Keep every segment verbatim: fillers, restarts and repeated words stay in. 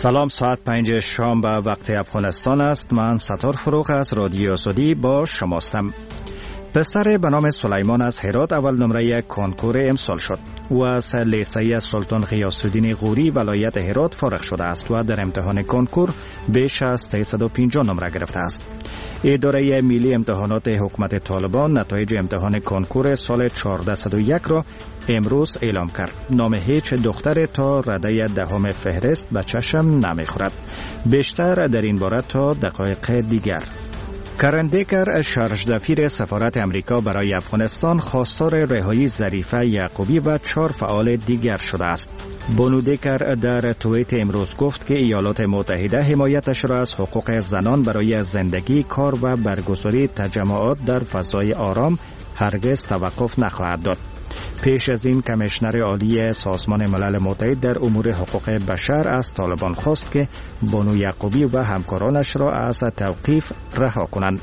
سلام، ساعت پنج شام به وقت افغانستان است. من ستار فروغ از رادیو آزادی با شماستم. پسر به نام سلیمان از هرات اول نمره کنکور امسال شد. او از لیسه سلطان غیاث الدین غوری ولایت هرات فارغ شده است و در امتحان کنکور بیش از سیصد و پنجاه نمره گرفته است. اداره ملی امتحانات حکومت طالبان نتایج امتحان کنکور سال چهارصد و یک را امروز اعلام کرد. نام هیچ دختر تا رده دهم فهرست به چشم نمیخورد. بیشتر در این باره تا دقایق دیگر. کرن دیکر، شارژدپیر سفارت امریکا برای افغانستان، خواستار رهایی ظریفه یعقوبی و چهار فعال دیگر شده است. بانو دیکر در توییت امروز گفت که ایالات متحده حمایتش را از حقوق زنان برای زندگی، کار و برگزاری تجمعات در فضای آرام هرگز توقف نخواهد داد. پیش از این کمیشنر عالی سازمان ملل متحد در امور حقوق بشر از طالبان خواست که بانو یعقوبی و همکارانش را از توقیف رها کنند.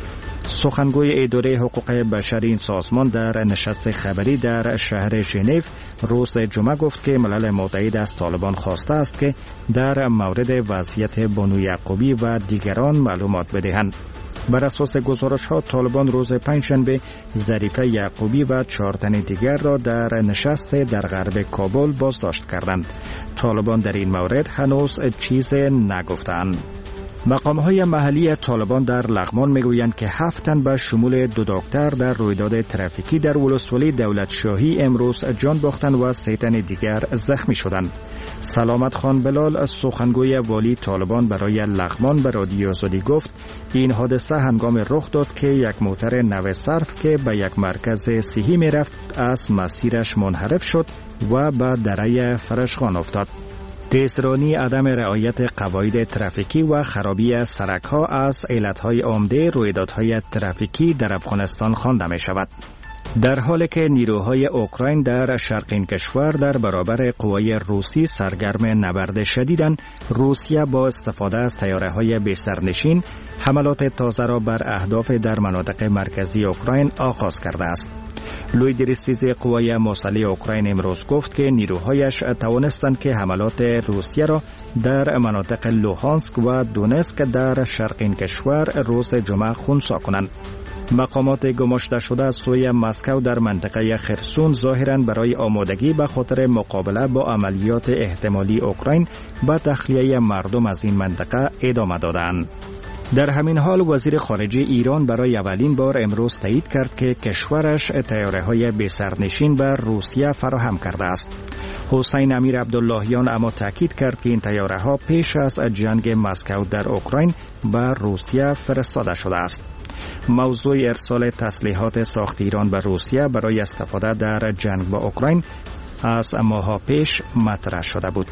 سخنگوی اداره حقوق بشر این سازمان در نشست خبری در شهر ژنو روز جمعه گفت که ملل متحد از طالبان خواسته است که در مورد وضعیت بانو یعقوبی و دیگران معلومات بدهند. بر اساس گزارش ها طالبان روز پنجشنبه ظریفه یعقوبی و چهار تن دیگر را در نشست در غرب کابل بازداشت کردند. طالبان در این مورد هنوز چیز نگفتند. مقام های محلی طالبان در لغمان میگویند که هفت تن به شمول دو دکتر در رویداد ترافیکی در ولسوالی دولت شاهی امروز جان باختند و سه تن دیگر زخمی شدند. سلامت خان بلال، سخنگوی والی طالبان برای لغمان، به رادیو آزادی گفت این حادثه هنگام رخ داد که یک موتر نو صرف که به یک مرکز صحی می رفت از مسیرش منحرف شد و به دره فرشخان افتاد. تیزرانی، عدم رعایت قواعد ترافیکی و خرابی سرک‌ها از علتهای عمده رویدادهای ترافیکی در افغانستان خوانده می شود. در حالی که نیروهای اوکراین در شرق این کشور در برابر قوای روسی سرگرم نبرد شدیدند، روسیه با استفاده از طیاره‌های بی‌سرنشین حملات تازه را بر اهداف در مناطق مرکزی اوکراین آغاز کرده است. لوی دریستیز قوای مسلح اوکراین امروز گفت که نیروهایش توانستند که حملات روسیه را در مناطق لوهانسک و دونسک در شرق این کشور روز جمعه خنثی کنند. مقامات گماشته شده از سوی مسکو در منطقه خرسون ظاهراً برای آمادگی به خاطر مقابله با عملیات احتمالی اوکراین به تخلیه مردم از این منطقه ادامه دادند. در همین حال وزیر خارجه ایران برای اولین بار امروز تایید کرد که کشورش طیاره‌های بی‌سرنشین بر روسیه فراهم کرده است. حسین امیر عبداللهیان اما تاکید کرد که این طیاره‌ها پیش از جنگ مسکو در اوکراین به روسیه فرستاده شده است. موضوع ارسال تسلیحات ساخت ایران به روسیه برای استفاده در جنگ با اوکراین از ماه‌ها پیش مطرح شده بود.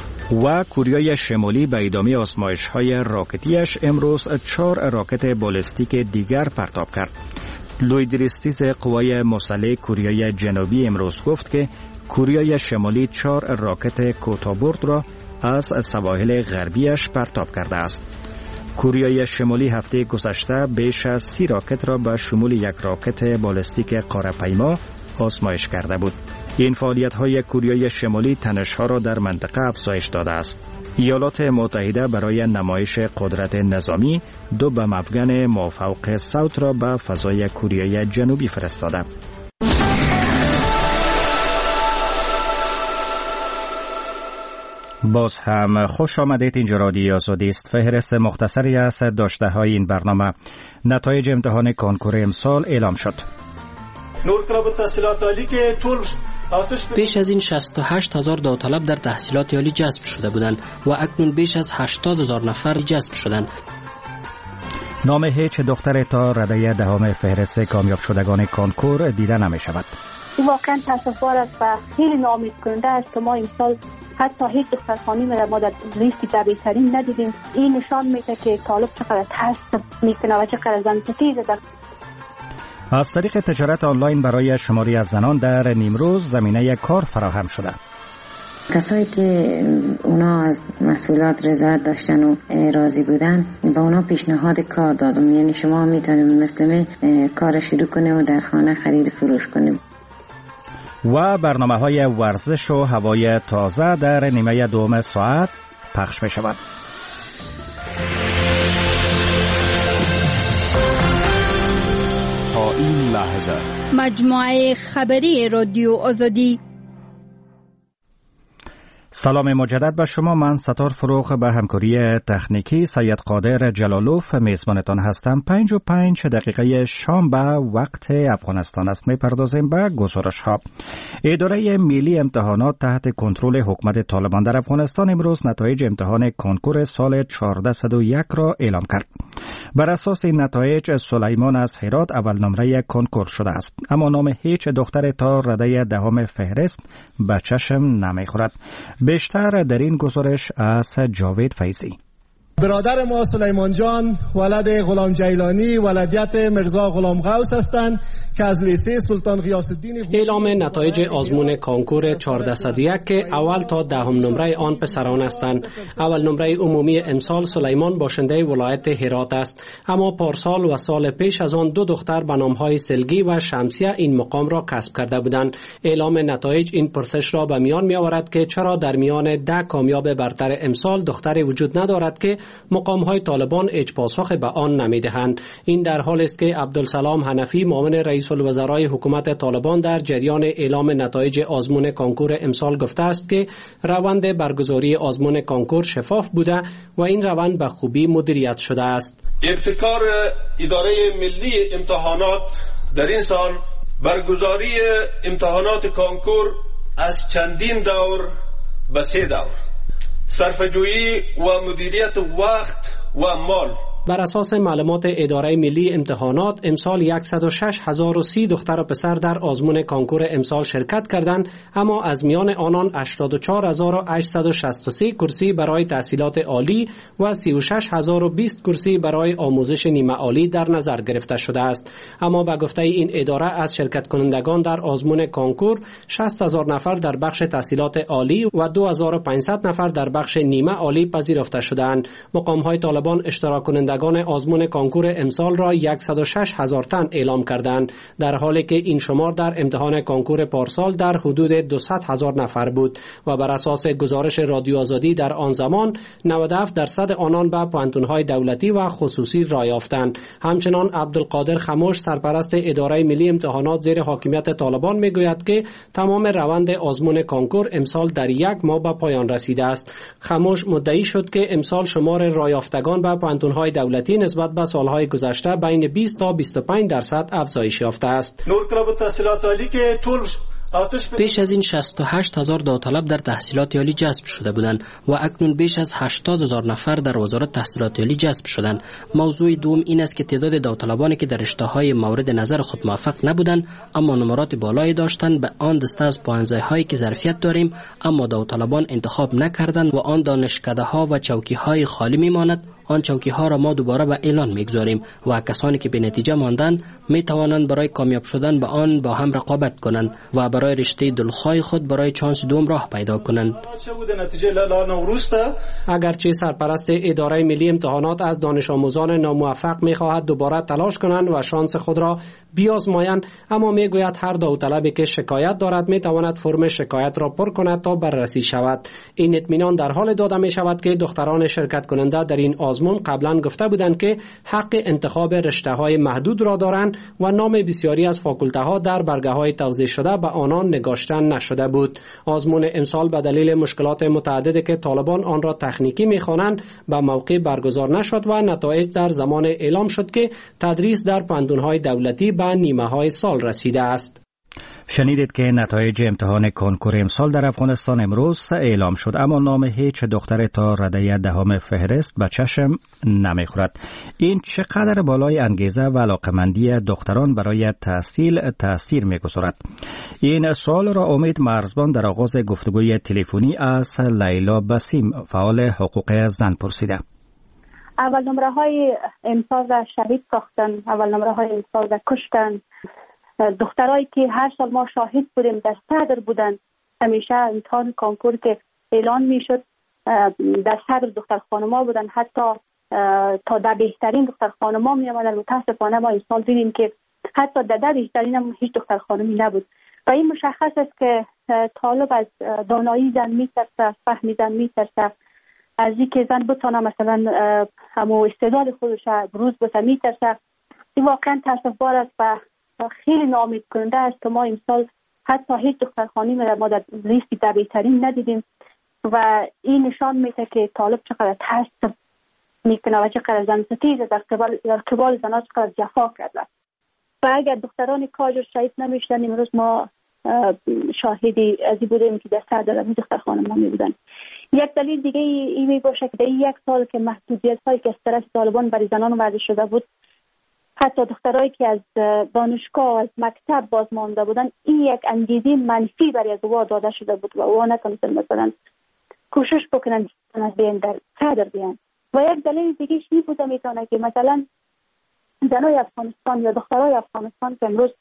و کوریای شمالی به ادامه آزمایش‌های راکتیش امروز چهار راکت بالستیک دیگر پرتاب کرد. لوی دریستیز قوای مسلح کوریای جنوبی امروز گفت که کوریای شمالی چهار راکت کوتاه‌برد را از سواحل غربیش پرتاب کرده است. کوریای شمالی هفته گذشته بیش از سی راکت را به شمول یک راکت بالستیک قاره‌پیما آزمایش کرده بود. این فعالیت‌های کوریای شمالی تنش‌ها را در منطقه افزایش داده است. ایالات متحده برای نمایش قدرت نظامی دو بم افغان مافوق صوت را به فضای کوریای جنوبی فرستاده. باز هم خوش آمدید. اینجا رادیو آزادی است. فهرست مختصری از داشته‌های این برنامه. نتایج امتحان کنکور امسال اعلام شد. نور کلاب تحصیلات عالی که طول بیش از این شصت و هشت هزار داوطلب در تحصیلات عالی جذب شده بودند و اکنون بیش از هشتاد هزار نفر جذب شدند. نام هیچ دختر تا رده دهم فهرست کامیاب شدگان کنکور دیده نمی شود. این واقعا تاسف‌بار است و خیلی ناامید کننده است که ما این سال حتی هیچ دختر خانمی را ما در لیستی بهترین ندیدیم. این نشان میده که طالب چقدر ترس میکنه و چقدر زن ستیزه در از طریق تجارت آنلاین برای شماری از زنان در نیمروز زمینه کار فراهم شده. کسایی که اونا از محصولات رضایت داشتن و راضی بودن با اونا پیشنهاد کار دادم، یعنی شما میتونید مثل کار شروع کنید و در خانه خرید فروش کنید. و برنامه های ورزش و هوای تازه در نیمه دوم ساعت پخش می شود. تا این لحظه مجموعه خبری رادیو آزادی. سلام مجدد به شما. من ستار فروغ به همکاری تکنیکی سید قادر جلالوف میزبانتان هستم. پنج و پنج دقیقه شام به وقت افغانستان است. میپردازیم به گزارش ها. اداره ملی امتحانات تحت کنترل حکومت طالبان در افغانستان امروز نتایج امتحان کنکور سال چهارصد و یک را اعلام کرد. بر اساس این نتایج سلیمان از هرات اول نمره کنکور شده است، اما نام هیچ دختر تا رده دهم فهرست به چشم نمیخورد. بیشتر در این گزارش از جاوید فیضی. برادر ما سلیمان جان ولد غلام جیلانی ولدیت مرزا غلام غوث هستند که از لیسه سلطان غیاث الدین. اعلام نتایج آزمون کانکور چهارصد و یک که اول تا دهم نمره آن پسران هستند. اول نمره عمومی امسال سلیمان باشنده ولایت هرات است، اما پارسال و سال پیش از آن دو دختر به نامهای سلگی و شمسیه این مقام را کسب کرده بودند. اعلام نتایج این پرسش را به میان می آورد که چرا در میان ده کامیاب برتر امسال دختری وجود ندارد که مقام های طالبان هیچ پاسخ به آن نمیدهند. این در حال است که عبدالسلام حنفی معاون رئیس الوزرای حکومت طالبان در جریان اعلام نتایج آزمون کانکور امسال گفته است که روند برگزاری آزمون کانکور شفاف بوده و این روند به خوبی مدیریت شده است. ابتکار اداره ملی امتحانات در این سال برگزاری امتحانات کانکور از چندین دور به سه دور، صرفه‌جویی و مدیریت وقت و مال. بر اساس معلومات اداره ملی امتحانات امسال صد و شش هزار و سی دختر و پسر در آزمون کانکور امسال شرکت کردند، اما از میان آنان هشتاد و چهار هزار و هشتصد و شصت و سه کرسی برای تحصیلات عالی و سی و شش هزار و بیست کرسی برای آموزش نیمه عالی در نظر گرفته شده است. اما به گفته این اداره از شرکت کنندگان در آزمون کانکور شصت هزار نفر در بخش تحصیلات عالی و دو هزار و پانصد نفر در بخش نیمه عالی پذیرفته شدند. مقام های طالبان اشتراک کنندگان آزمون کانکور امسال را صد و شش هزار تن اعلام کردند، در حالی که این شمار در امتحان کانکور پارسال در حدود دویست هزار نفر بود و بر اساس گزارش رادیو آزادی در آن زمان نود و هفت درصد آنان به پوهنتون‌های دولتی و خصوصی راه یافتند. همچنان عبدالقادر خموش سرپرست اداره ملی امتحانات زیر حاکمیت طالبان میگوید که تمام روند آزمون کانکور امسال در یک ماه به پایان رسیده است. خموش مدعی شد که امسال شمار راه یافتگان به پوهنتون‌های دولتی نسبت به سالهای گذشته بین بیست تا بیست و پنج درصد افزایش یافته است. نور کلاب تحصیلات عالی که طول بیش از این شصت و هشت هزار داوطلب در تحصیلات عالی جذب شده بودند و اکنون بیش از هشتاد هزار نفر در وزارت تحصیلات عالی جذب شدند. موضوع دوم این است که تعداد داوطلبانی که در رشته‌های مورد نظر خود موفق نبودند اما نمرات بالایی داشتند به آن دسته از پانزده‌هایی که ظرفیت داریم اما داوطلبان انتخاب نکردند و آن دانشکده‌ها و چوکی‌های خالی می‌ماند. آن چوکی‌ها را ما دوباره به اعلان می‌گذاریم و کسانی که به نتیجه ماندند می‌توانند برای کامیاب شدن به آن با هم رقابت کنند و برای رشته دلخواه خود برای چانس دوم راه پیدا کنند. اگرچه سرپرست اداره ملی امتحانات از دانش آموزان ناموفق می‌خواهد دوباره تلاش کنند و شانس خود را بیازمایند، اما می‌گوید هر داوطلبی که شکایت دارد می‌تواند فرم شکایت را پر کند تا بررسی شود. این اطمینان در حال داده می‌شود که دختران شرکت کننده در این آزمون قبلا گفته بودند که حق انتخاب رشته‌های محدود را دارند و نام بسیاری از فاکولته‌ها در برگه‌های توزیع شده به آنان نگاشته نشده بود. آزمون امسال به دلیل مشکلات متعددی که طالبان آن را تکنیکی می‌خوانند به موقع برگزار نشد و نتایج در زمان اعلام شد که تدریس در پوهنتون‌های دولتی به نیمه‌های سال رسیده است. شنیدید که نتایج امتحان کنکور امسال در افغانستان امروز اعلام شد، اما نام هیچ دختر تا رده دهم فهرست به چشم نمیخورد. این چقدر بالای انگیزه و علاقمندی دختران برای تحصیل تاثیر میگذارد؟ این سوال را امید مرزبان در آغاز گفتگوی تلفنی از لیلا بسیم فعال حقوق زن پرسیده. اول نمره های امسال را شهید ساختن، اول نمره های امسال را کشتن. دخترایی که هر سال ما شاهد بودیم در صدر بودن، همیشه امتحان کانکور که اعلان میشد در صدر دختر خانما بودن، حتی تا در بهترین دختر خانما می آمدن. متاسفانه ما این سال دیدیم که حتی در ده بهترین هم هیچ دختر خانمی نبود و این مشخص است که طالب از دانایی زن میترسه، از فهم زن میترسه، از اینکه زن بتونه مثلا همو استعداد خودش بروز بده میترسه. این واقعا تاسفبار است و خیلی ناامید کننده است که ما امسال حتی هیچ دختر خانمی را ما در لیستی طبیعی‌ترین ندیدیم و این نشان میده که طالب چقدر ترس میکنه و چقدر زن ستیز در قبال در قبال زنها چقدر جفا کرده. و اگر دختران کاج شهید نمیشدن امروز ما شاهدی ازی بودیم که در سر در دختر خانم ها می بودن. یک دلیل دیگه ای می باشه که در یک سال که محدودیت هایی که از طرف طالبان برای زنان وضع شده بود، حتی دخترایی که از دانشگاه و از مکتب باز مانده بودن، این یک انگیزه منفی برای ازدواج داده شده بود و او نتونستن مثلا کوشش بکنن از بیان در صدر بیان. و یک دلیل دیگه این بوده میتونه که مثلا زنای افغانستان یا دخترای افغانستان که امروز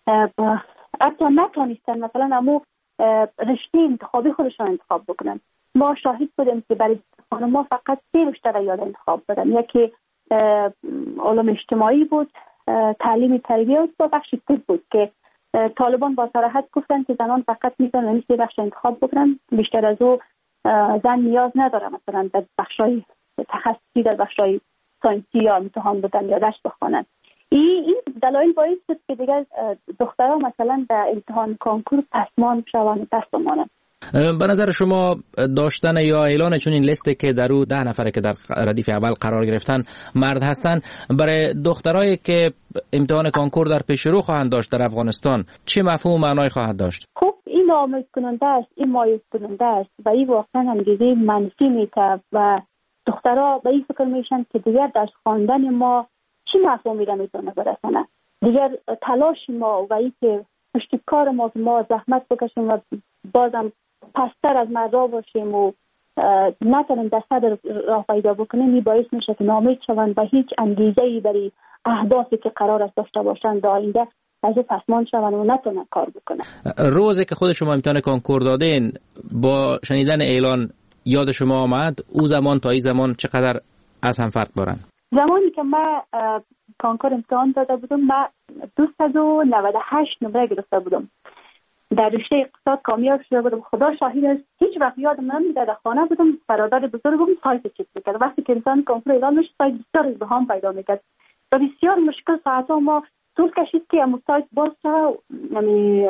حتی نتونستن مثلا امو رشته انتخابی خودشان انتخاب بکنن. ما شاهد بودیم که برای خانم ما فقط سه رشته را یاد انتخاب بدن. یکی علوم اجتماعی بود، تعلیم تربیت و بخش طب بود که طالبان با صراحت گفتن که زنان فقط میتونن این سه بخش انتخاب بکنن، بیشتر از او زن نیاز نداره مثلا در بخشای تخصصی در بخشای ساینسی یا امتحان بدن یا درس بخوانن. این این دلایل باعث شد که دیگر دخترها مثلا در امتحان کانکور پسمان شوند و پس بمانند. به نظر شما داشتن یا اعلان چون این لیسته که در او ده نفره که در ردیف اول قرار گرفتن مرد هستند، برای دخترایی که امتحان کانکور در پیش رو خواهند داشت در افغانستان چه مفهوم و معنای خواهد داشت؟ خب این ناامید کننده است، این مایوس کننده است و این واقعا انگیزه منفی میده و دخترها به این فکر میشن که دیگر درس خواندن ما چی مفهومی را میتونه برسانه. دیگر تلاش ما و این که پشت کار ما ما زحمت بکشیم و بازم پستر از مردا باشیم و نتونیم در صدر راه پیدا بکنیم، این باعث میشه که ناامید شوند و هیچ انگیزه‌ای برای اهدافی که قرار است داشته باشند در آینده از او پسمان شوند و نتونن کار بکنن. روزی که خود شما امتحان کانکور دادین با شنیدن اعلان یاد شما آمد او زمان تا این زمان چقدر از هم فرق دارن؟ زمانی که من کانکور امتحان داده بودم من دویست و نود و هشت نمره گرفته بودم. در رشته اقتصاد کامیاب شده بودم. خدا شاهد است هیچ وقت یادم نمیاد در خانه بودم برادر بزرگم سایت چک میکرد. وقتی که انسان کانکور اعلان میشه سایت بسیار ازدحام پیدا میکرد و بسیار مشکل ساعتها ما طول کشید که امو سایت باز شد یعنی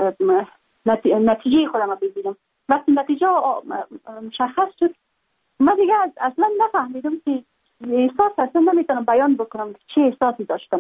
نتیجه خودم ببینم. وقتی نتیجه مشخص شد من دیگه اصلا نفهمیدم که احساس اصلا نمیتونم بیان بکنم چه احساسی داشتم.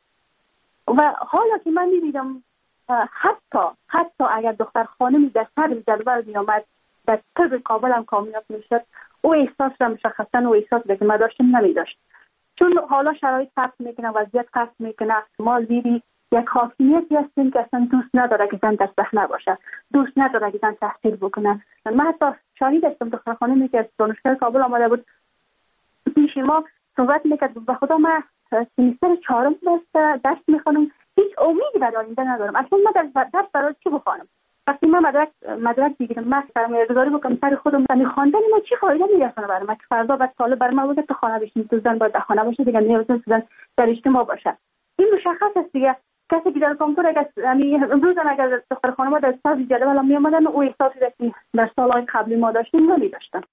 و حالا که من میبینم حتی حتی اگر دختر خانمی در صدر جدول می آمد در طب کابل هم کامیاب میشد، او احساس را مشخصا او احساس که من داشتم نمی داشت. چون حالا شرایط فرق میکنه، وضعیت فرق میکنه. ما زیری یک حاکمیتی هستیم که اصلا دوست نداره که زن در صحنه باشه، دوست نداره که زن تحصیل بکنه. من حتی شاهد هستم دختر خانمی که از دانشگاه کابل آمده بود پیش ما صحبت میکرد و خدا من سمیستر چهارم درس میخوانم، هیچ امیدی برای آینده ندارم. اصلا من درس برای چی بخوانم؟ وقتی من مدرک مدرک بگیرم من سرمایه‌گذاری بکنم سر خودم، یعنی خواندن ما چی فایده میرسونه برای من که فردا بعد طالب برای من بگه تو خانه بشین، تو زن باید در خانه باشه دیگه، نیاز نیست زن در اجتماع باشه. این مشخص است دیگه. کسی که در کانکور اگر امروز اگر دختر خانم در صدر جدول می اومدن او احساسی که در سالهای قبلی ما داشتیم نمی‌داشتن.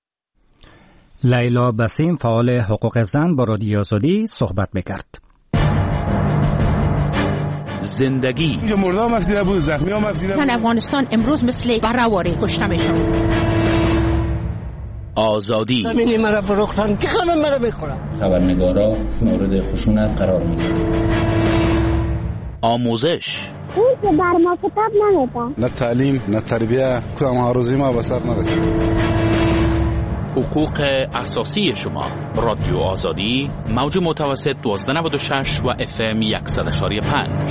لیلا بسیم فعال حقوق زن با رادیو آزادی صحبت می‌کرد. زندگی اینجا مردام مفدیده بود، زخمی ها مفدیده بود. زن افغانستان امروز مثل برهواره کشته میشن. آزادی همینی مرا فروختن که همه مرا بخورن. خبرنگارا مورد خشونت قرار میگیرن. آموزش اون که بر ما کتاب نمیدن. نه تعلیم نه تربیه، کدام هاروزی ما به سر نرسید. حقوق اساسی شما. رادیو آزادی موج متوسط دوازده نود و شش و اف ام صد و پنج.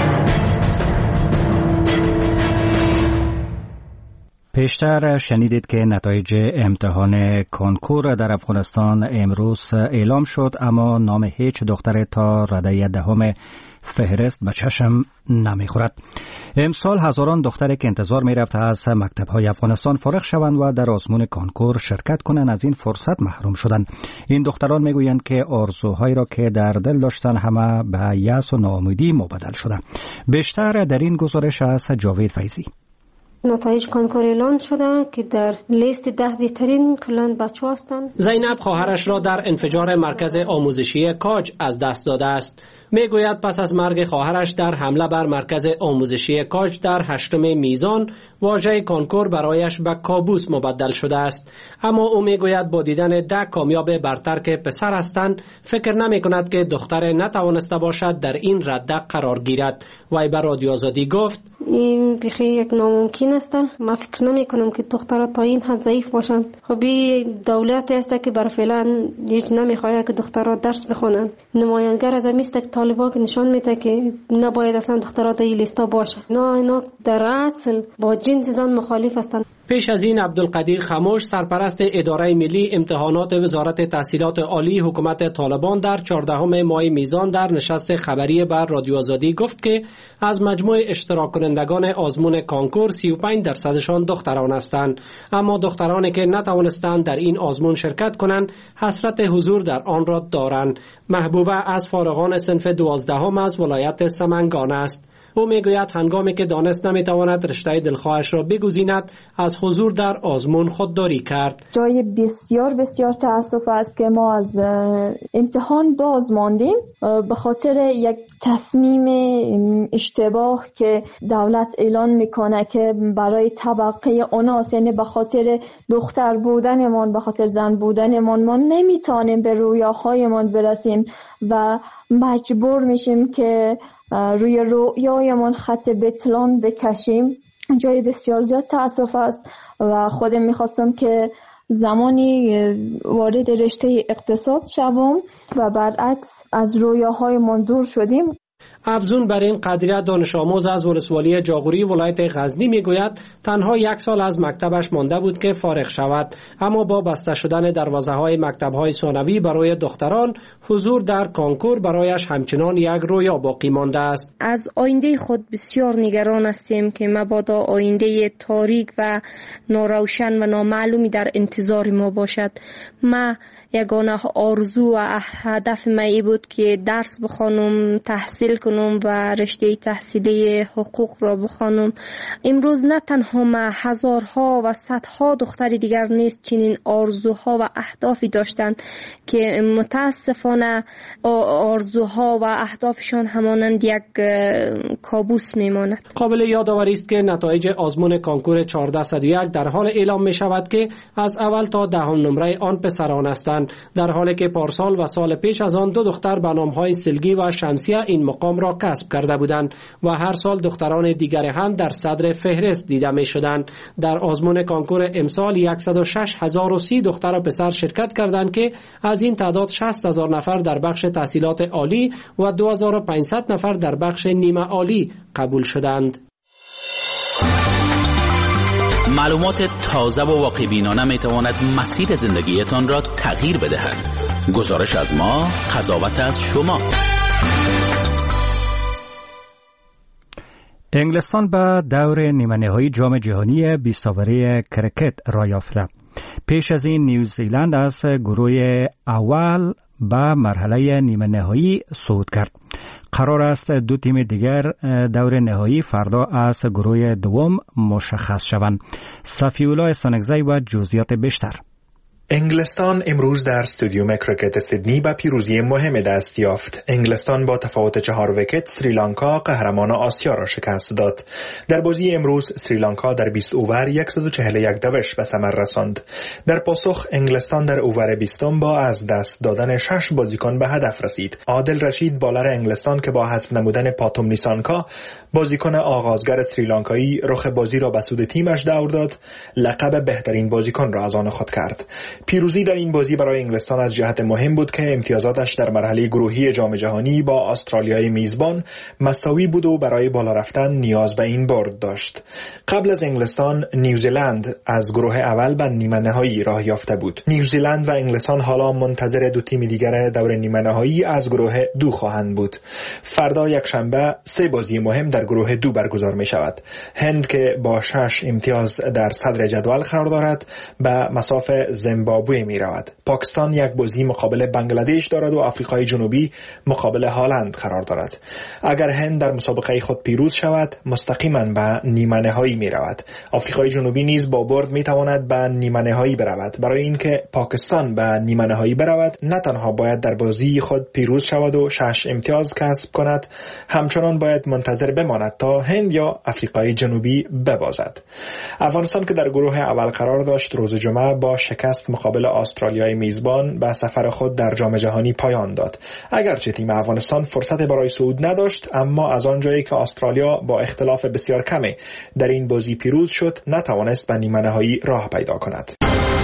پیشتر شنیدید که نتایج امتحان کانکور در افغانستان امروز اعلام شد، اما نام هیچ دختر تا رده دهم فهرست به چشم نمیخورد. امسال هزاران دختر که انتظار میرفت از مکتب‌های افغانستان فارغ شوند و در آزمون کانکور شرکت کنند از این فرصت محروم شدند. این دختران میگویند که آرزوهایی را که در دل داشتند همه به یأس و ناامیدی مبدل شده. بیشتر در این گزارش از جاوید فیضی. نتایج کنکور اعلان شده که در لیست ده بهترین کلان بچه هستند. زینب خواهرش را در انفجار مرکز آموزشی کاج از دست داده است. میگوید پس از مرگ خواهرش در حمله بر مرکز آموزشی کاج در هشتم میزان واژه کنکور برایش به کابوس مبدل شده است. اما او میگوید با دیدن ده کامیاب برتر که پسر هستند فکر نمی کند که دختر نتوانسته باشد در این رده قرار گیرد. وی به رادیو آزادی گفت این بخی یک ناممکن است. من فکر نمی کنم که دخترها تا این حد ضعیف باشند. خب دولت است که بر فعلا هیچ نمیخواد که دخترها درس بخونن. نمایانگر از این است که طالبان که نشان میده که نباید اصلا دخترها در این لیستا باشه. نه اینا در اصل با جنس زن مخالف هستند. پیش از این عبدالقدیر خموش سرپرست اداره ملی امتحانات وزارت تحصیلات عالی حکومت طالبان در چهاردهم ماه میزان در نشست خبری بر رادیو آزادی گفت که از مجموع اشتراک کنندگان آزمون کانکور سی و پنج درصدشان دختران هستند. اما دخترانی که نتوانستند در این آزمون شرکت کنند حسرت حضور در آن را دارند. محبوبه از فارغان صنف دوازدهم از ولایت سمنگان است. او میگوید هنگامی که دانست نمیتواند رشته دلخواهش را بگزیند از حضور در آزمون خودداری کرد. جای بسیار بسیار تأسف است که ما از امتحان باز ماندیم به خاطر یک تصمیم اشتباه که دولت اعلان میکنه که برای طبقه اوناس، یعنی به خاطر دختر بودنمان، به خاطر زن بودنمان ما نمیتونیم به رویاهایمان برسیم و مجبور میشیم که روی رویایمان خط بتلان بکشیم. جای بسیار زیاد تأسف است و خودم میخواستم که زمانی وارد رشته اقتصاد شوم و برعکس از رویاهایمان دور شدیم. افزون بر این قدریه دانش آموز از ولسوالی جاغوری ولایت غزنی میگوید تنها یک سال از مکتبش مانده بود که فارغ شود، اما با بسته شدن دروازه های مکتب های ثانوی برای دختران حضور در کانکور برایش همچنان یک رویا باقی مانده است. از آینده خود بسیار نگران هستیم که مبادا آینده تاریک و ناروشن و نامعلومی در انتظار ما باشد. ما یگانه آرزو و هدف من بود که درس بخوانم، تحصیل کنم و رشته تحصیلی حقوق را بخوانم. امروز نه تنها ما، هزارها و صدها دختر دیگر نیست چنین آرزوها و اهدافی داشتند که متاسفانه آرزوها و اهدافشان همانند یک کابوس میماند. قابل یادآوری است که نتایج آزمون کانکور چهارده صد و یک در حال اعلام می شود که از اول تا دهم نمره آن پسران هستند، در حالی که پارسال و سال پیش از آن دو دختر به نام‌های سلگی و شمسیه این مقام را کسب کرده بودند و هر سال دختران دیگر هم در صدر فهرست دیده می شدند. در آزمون کانکور امسال صد و شش هزار و سی دختر و پسر شرکت کردند که از این تعداد شصت هزار نفر در بخش تحصیلات عالی و دو هزار و پانصد نفر در بخش نیمه عالی قبول شدند. معلومات تازه و واقع‌بینانه می تواند مسیر زندگیتان را تغییر بدهد. گزارش از ما، قضاوت از شما. انگلستان به دور نیمه نهایی جام جهانی بیست اوری کرکت را یافته. پیش از این نیوزیلند از گروه اول به مرحله نیمه نهایی صعود کرد. قرار است دو تیم دیگر دور نهایی فردا از گروه دوم مشخص شوند. صفی‌الله استانکزی و جزئیات بیشتر. انگلستان امروز در استادیوم کرکت سیدنی به پیروزی مهم دست یافت. انگلستان با تفاوت چهار ویکت سریلانکا قهرمان آسیا را شکست داد. در بازی امروز سریلانکا در بیست اوور صد و چهل و یک دوش به ثمر رساند. در پاسخ انگلستان در اوور بیستم با از دست دادن شش بازیکن به هدف رسید. عادل رشید بالر انگلستان که با حذف نمودن پاتوم نیسانکا بازیکن آغازگر سریلانکایی رخ بازی را به سود تیمش دور داد، لقب بهترین بازیکن را از آن خود کرد. پیروزی در این بازی برای انگلستان از جهت مهم بود که امتیازاتش در مرحله گروهی جام جهانی با استرالیای میزبان مساوی بود و برای بالا رفتن نیاز به این برد داشت. قبل از انگلستان نیوزیلند از گروه اول به نیمه نهایی راه یافته بود. نیوزیلند و انگلستان حالا منتظر دو تیم دیگر دور نیمه نهایی از گروه دو خواهند بود. فردا یک شنبه سه بازی مهم در گروه دو برگزار می شود. هند که با شش امتیاز در صدر جدول قرار دارد به مسافت زمبابوه زیمبابوه می رود. پاکستان یک بازی مقابل بنگلادش دارد و آفریقای جنوبی مقابل هالند قرار دارد. اگر هند در مسابقه خود پیروز شود، مستقیما به نیمه نهایی می رود. آفریقای جنوبی نیز با برد می تواند به نیمه نهایی برود. برای اینکه پاکستان به نیمه نهایی برود، نه تنها باید در بازی خود پیروز شود و شش امتیاز کسب کند، همچنان باید منتظر بماند تا هند یا آفریقای جنوبی ببازد. افغانستان که در گروه اول قرار داشت، روز جمعه با شکست مقابل استرالیای میزبان به سفر خود در جام جهانی پایان داد. اگرچه تیم افغانستان فرصت برای صعود نداشت، اما از آنجایی که استرالیا با اختلاف بسیار کمی در این بازی پیروز شد، نتوانست به نیمه نهایی راه پیدا کند.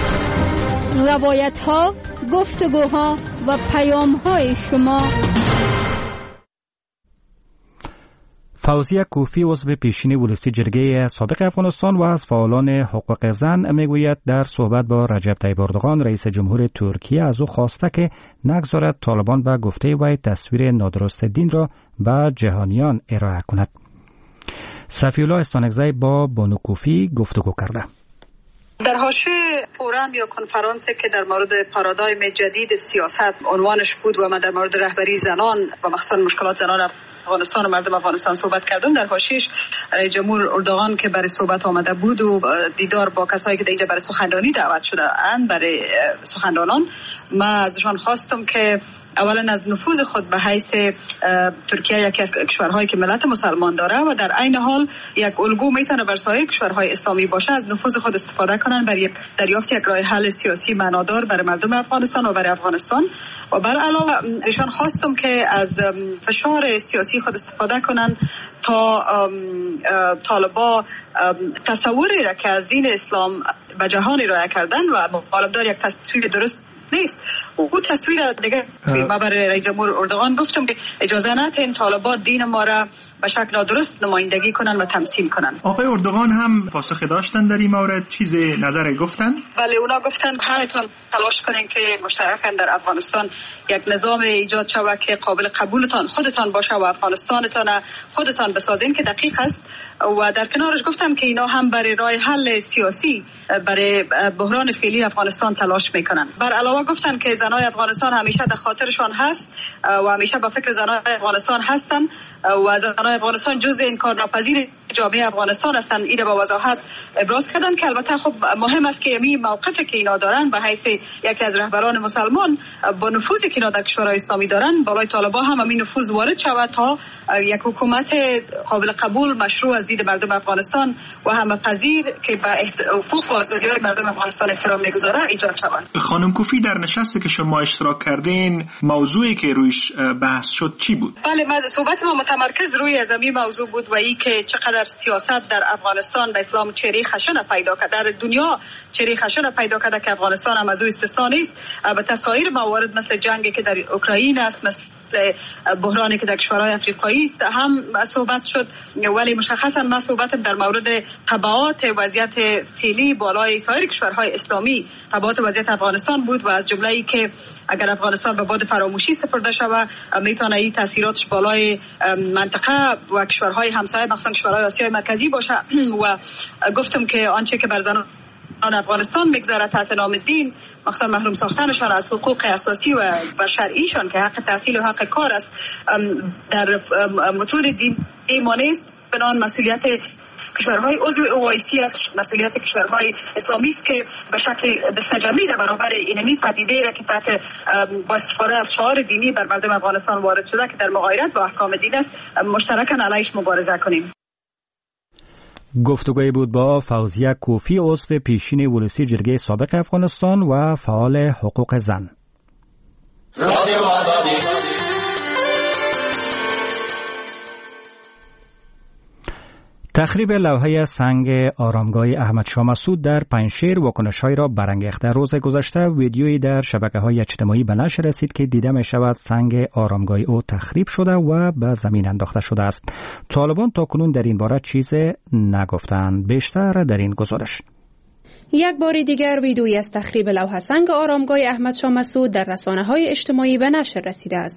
روایت ها، گفتگوها و پیام های شما. فوزیه کوفی عضو پیشین ولسی جرگه سابق افغانستان و از فعالان حقوق زن میگوید در صحبت با رجب طیب اردوغان رئیس جمهور ترکیه از او خواسته که نگذارد طالبان به گفته وی تصویر نادرست دین را به جهانیان ارائه کند. صفی‌الله استانکزی با بانو کوفی گفتگو کرده. در حاشیه فورم یا کنفرانسی که در مورد پارادایم جدید سیاست عنوانش بود و من در مورد رهبری زنان و مخصوصا مشکلات زنان افغانستان و مردم افغانستان صحبت کردم، در حاشیه‌اش رئیس جمهور اردوغان که برای صحبت آمده بود و دیدار با کسایی که اینجا برای سخنرانی دعوت شده اند، برای سخنرانان، من ازشان خواستم که اولا از نفوذ خود به حیث ترکیه یکی از کشورهایی که ملت مسلمان داره و در عین حال یک الگو میتونه بر سایر کشورهای اسلامی باشه، از نفوذ خود استفاده کنن برای دریافت یک راه حل سیاسی معنادار برای مردم افغانستان و برای افغانستان. و بر علاوه ایشان خواستم که از فشار سیاسی خود استفاده کنن تا طالبا تصوری را که از دین اسلام به جهان ارائه کردن و مطالبدار یک تصویر درست نیست، او تصویر دیگه. ما برای رئیس جمهور اردوغان گفتم که اجازه ندین طالبان دین ما را به شکل نادرست نمایندگی کنن و تمثیل کنن. آقای اردوغان هم پاسخ داشتن در این مورد؟ چیز نظر گفتن؟ بله، اونا گفتن همتون تلاش کنین که مشترکاً در افغانستان یک نظام ایجاد شود که قابل قبولتان خودتان باشه و افغانستانتان خودتان بسازین که دقیق است. و در کنارش گفتن که اینا هم برای راه حل سیاسی برای بحران فعلی افغانستان تلاش میکنن. بر علاوه گفتن که زنای افغانستان همیشه در خاطرشان هست و همیشه با فکر زنای افغانستان هستن و زنای افغانستان جزء انکارناپذیر جامعه افغانستان هستن. این با وضاحت ابراز کردن که البته خب مهم است که این موقفی که اینا دارن به حیث یکی از رهبران مسلمان با نفوذی که اینا در کشورهای اسلامی دارن بالای طالبان هم همین نفوذ وارد شود تا یک حکومت قابل قبول مشروع از دید مردم افغانستان و همه پذیر که به حقوق و آزادی‌های مردم افغانستان احترام می‌گذاره ایجاد شود. خانم کوفی، در نشستی که شما اشتراک کردین موضوعی که رویش بحث شد چی بود؟ بله، ما صحبت ما متمرکز روی از این موضوع بود و این که چقدر سیاست در افغانستان به اسلام چهره خشن پیدا کرد، در دنیا چهره خشن پیدا کرده که افغانستان هم از اون استثنا نیست. البته سایر موارد مثل جنگی که در اوکراین است، مثل بحرانی که در کشورهای افریقایی است هم صحبت شد، ولی مشخصا ما صحبتم در مورد تبعات وضعیت فعلی بالای سایر کشورهای اسلامی، تبعات وضعیت افغانستان بود و از جمله ای که اگر افغانستان به باد فراموشی سپرده شود میتونه این تاثیراتش بالای منطقه و کشورهای همسایه مخصوصا کشورهای آسیای مرکزی باشه. و گفتم که آنچه که بر زنان افغانستان میگذره تحت نام دین، مخصوصا محروم ساختنشان از حقوق اساسی و شرعیشان که حق تحصیل و حق کار است، در متون دینی ما نیست. بنابراین مسئولیت کشورهای عضو اوایسی است، مسئولیت کشورهای اسلامی است که به شکل دستجمعی در برابر اینمی پدیده را که تحت با استفاده از شعار دینی بر مردم افغانستان وارد شده که در مغایرت با احکام دین است، مشترکاً علیهش مبارزه کنیم. گفتگوی بود با فوزیه کوفی عضو پیشین ولسی جرگه سابق افغانستان و فعال حقوق زن. تخریب لوحه سنگ آرامگاه احمد شاه مسعود در پنجشیر واکنش‌هایی را برانگیخته. روز گذشته ویدیویی در شبکه‌های اجتماعی به نشر رسید که دیده می‌شود سنگ آرامگاه او تخریب شده و به زمین انداخته شده است. طالبان تاکنون در این باره چیزی نگفتند. بیشتر در این گزارش. یک بار دیگر ویدیویی از تخریب لوحه سنگ آرامگاه احمد شاه مسعود در رسانه‌های اجتماعی به نشر رسیده است.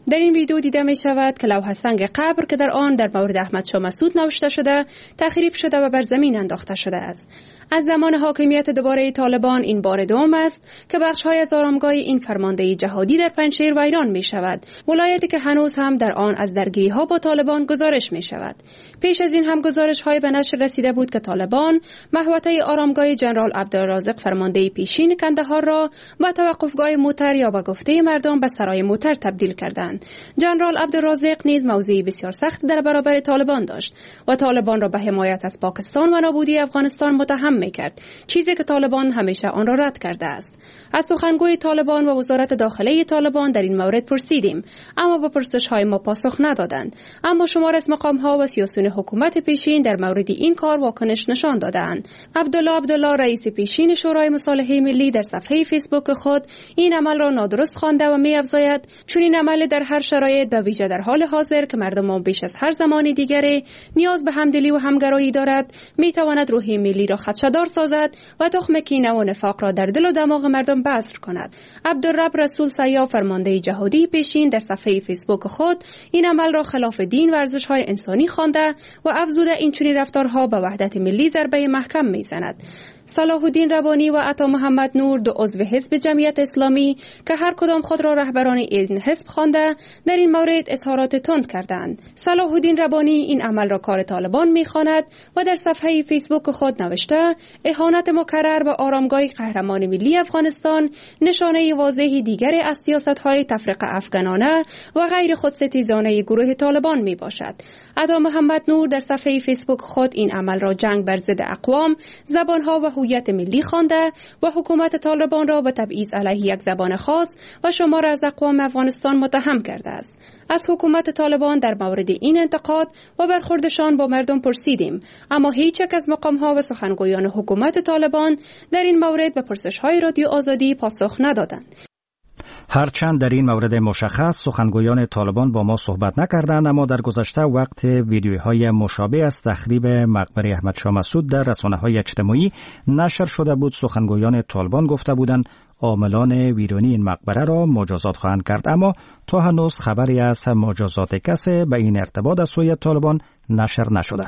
در این ویدیو دیده می شود که لوح سنگ قبر که در آن در مورد احمد شاه مسعود نوشته شده تخریب شده و بر زمین انداخته شده است. از زمان حاکمیت دوباره طالبان این بار دوم است که بخش‌های از آرامگاه این فرمانده جهادی در پنجشیر ویران می شود، ولایتی که هنوز هم در آن از درگیری‌ها با طالبان گزارش می شود. پیش از این هم گزارش‌های به نشر رسیده بود که طالبان محوطه آرامگاه جنرال عبدالرازق فرمانده پیشین کندهار را به توقفگاه موتر یا به گفته مردم به سرای موتر تبدیل کردند. جنرال عبدالرازق نیز موضعی بسیار سخت در برابر طالبان داشت و طالبان را به حمایت از پاکستان و نابودی افغانستان متهم می‌کرد، چیزی که طالبان همیشه آن را رد کرده است. از سخنگوی طالبان و وزارت داخله طالبان در این مورد پرسیدیم، اما به پرسش‌های ما پاسخ ندادند. اما شمار از مقام‌ها و سیاسیون حکومت پیشین در مورد این کار واکنش نشان دادند. عبدالله عبدالله رئیس پیشین شورای مصالحه ملی در صفحه فیسبوک خود این عمل را نادرست خوانده و می‌افزاید چون این عمل در هر شرایط به ویژه در حال حاضر که مردم بیش از هر زمان دیگری نیاز به همدلی و همگرایی دارد می‌تواند روحیه ملی را خدشه‌دار سازد و تخم کینه و نفاق را در دل و دماغ مردم بذر کند. عبدالرب رسول سیاف فرمانده جهادی پیشین در صفحه فیسبوک خود این عمل را خلاف دین و ارزش‌های انسانی خوانده و افزوده این چنین رفتارها به وحدت ملی ضربه محکم می‌زند. صلاح الدین ربانی و عطا محمد نور دو عضو حزب جمعیت اسلامی که هر کدام خود را رهبران این حزب خوانده در این مورد اظهارات تند کردند. صلاح الدین ربانی این عمل را کار طالبان می‌خواند و در صفحه فیسبوک خود نوشته اهانت مکرر به آرامگاه قهرمان ملی افغانستان نشانه واضحی دیگر از سیاست‌های تفرقه افغانانه و غیر خودستیزانه گروه طالبان میباشد. عطا محمد نور در صفحه فیسبوک خود این عمل را جنگ بر ضد اقوام، زبان‌ها و هویت ملی خوانده و حکومت طالبان را به تبعیض علیه یک زبان خاص و شمار از اقوام افغانستان متهم کرده است. از حکومت طالبان در مورد این انتقاد و برخوردشان با مردم پرسیدیم، اما هیچ یک از مقام‌ها و سخنگویان حکومت طالبان در این مورد به پرسش‌های رادیو آزادی پاسخ ندادند. هرچند در این مورد مشخص سخنگویان طالبان با ما صحبت نکردند، اما در گذشته وقت ویدیوهای مشابه از تخریب مقبره احمد شاه مسعود در رسانه‌های اجتماعی نشر شده بود، سخنگویان طالبان گفته بودند عاملان ویرانی این مقبره را مجازات خواهند کرد، اما تا هنوز خبری از مجازات کسی به این ارتباط از سوی طالبان نشر نشده.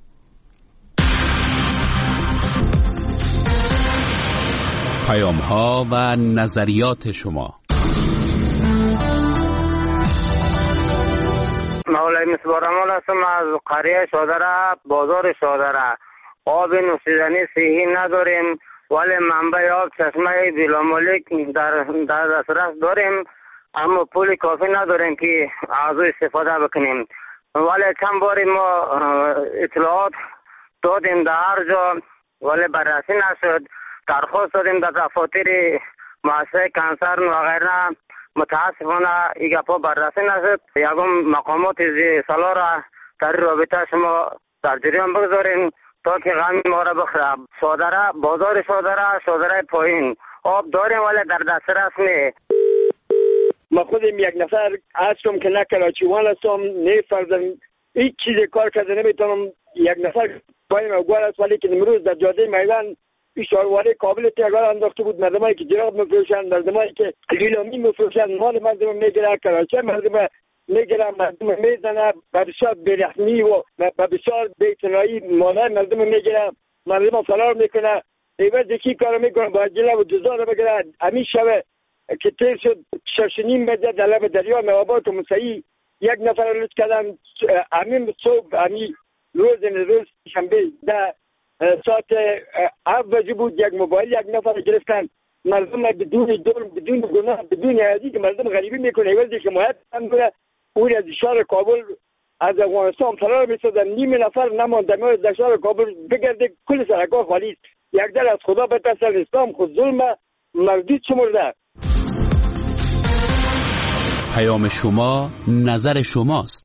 پیام‌ها و نظریات شما. مولای مصباح رحمان هستم از قریه شادره، بازار شادره. آب نوشیدنی صحیح نداریم، ولی منبع آب چشمه بلامالک در در دسترس داریم، اما پول کافی نداریم که از او استفاده بکنیم. ولی چند باری ما اطلاعات دادیم در هر جا، ولی بررسی نشد. درخواست دادیم در دفاتر مؤسسه کنسرن و غیره، متاسفانه این گپا بررسی نشد. یکم مقامات سالا را در رابطه شما در جریان بگذارین تا که غم ما را بخوره. شادره، بازار شادره، شادره پایین آب داریم ولی در دسترس نی. ما خودم یک نفر هستم که نه کلاچیوان هستم، نه فرزن هیچ چیز کار کرده نمیتونم. یک نفر پایم اوگوار است، ولی که امروز در جاده میوان اشارواره کابل تیگار انداخته بود. مردمایی که جراب مفروشن، مردمایی که لیلامی مفروشن، مال مردم میگیره، کراچه مردم میگیره، مردم میزنه، بسیار بیرحمی و بسیار بی‌اعتنایی مالای مردم میگیره، مردم فرار میکنه. ایوز یکی کار میکنه با جله و جزا رو بگیره. همین شبه که تیر شد شش نیم بجه در لب دریا نوابات و مسیحی یک نفر لوت کردن. همین صبح همین روز روز شنبه ده ساعت هفت بجه بود، یک موبایل یک نفر گرفتن. مردم بدون جرم، بدون گناه، بدون عیادی که مردم غریبی میکنه ایوزی که حمایت میکنه اون از شهر کابل از افغانستان فرار می‌شدن. نیم نفر نمانده میاد در شهر کابل بگرده، کل سرکا خالی است. یک در از خدا بترسن، اسلام خود ظلم مردود شمرده. پیام شما نظر شماست.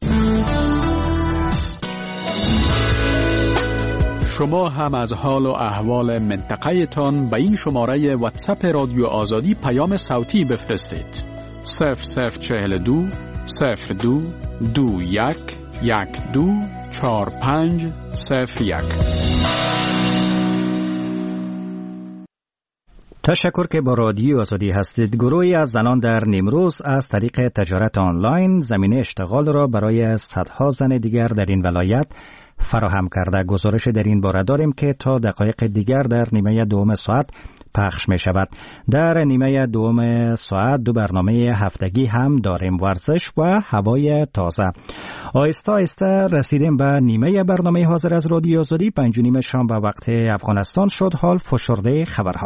شما هم از حال و احوال منطقه تان به این شماره واتساپ رادیو آزادی پیام صوتی بفرستید. صفر صفر چهل دو صفر دو دو یک یک دو چهار پنج صفر یک. تشکر که با رادیو آزادی هستید. گروهی از زنان در نیمروز از طریق تجارت آنلاین زمینه اشتغال را برای صدها زن دیگر در این ولایت فراهم کرده. گزارش در این باره داریم که تا دقایق دیگر در نیمه دوم ساعت پخش می شود. در نیمه دوم ساعت دو برنامه هفتگی هم داریم، ورزش و هوای تازه. آهسته آهسته رسیدیم به نیمه برنامه حاضر از رادیو آزادی. پنج و نیم شام به وقت افغانستان شد. حال فشرده خبرها.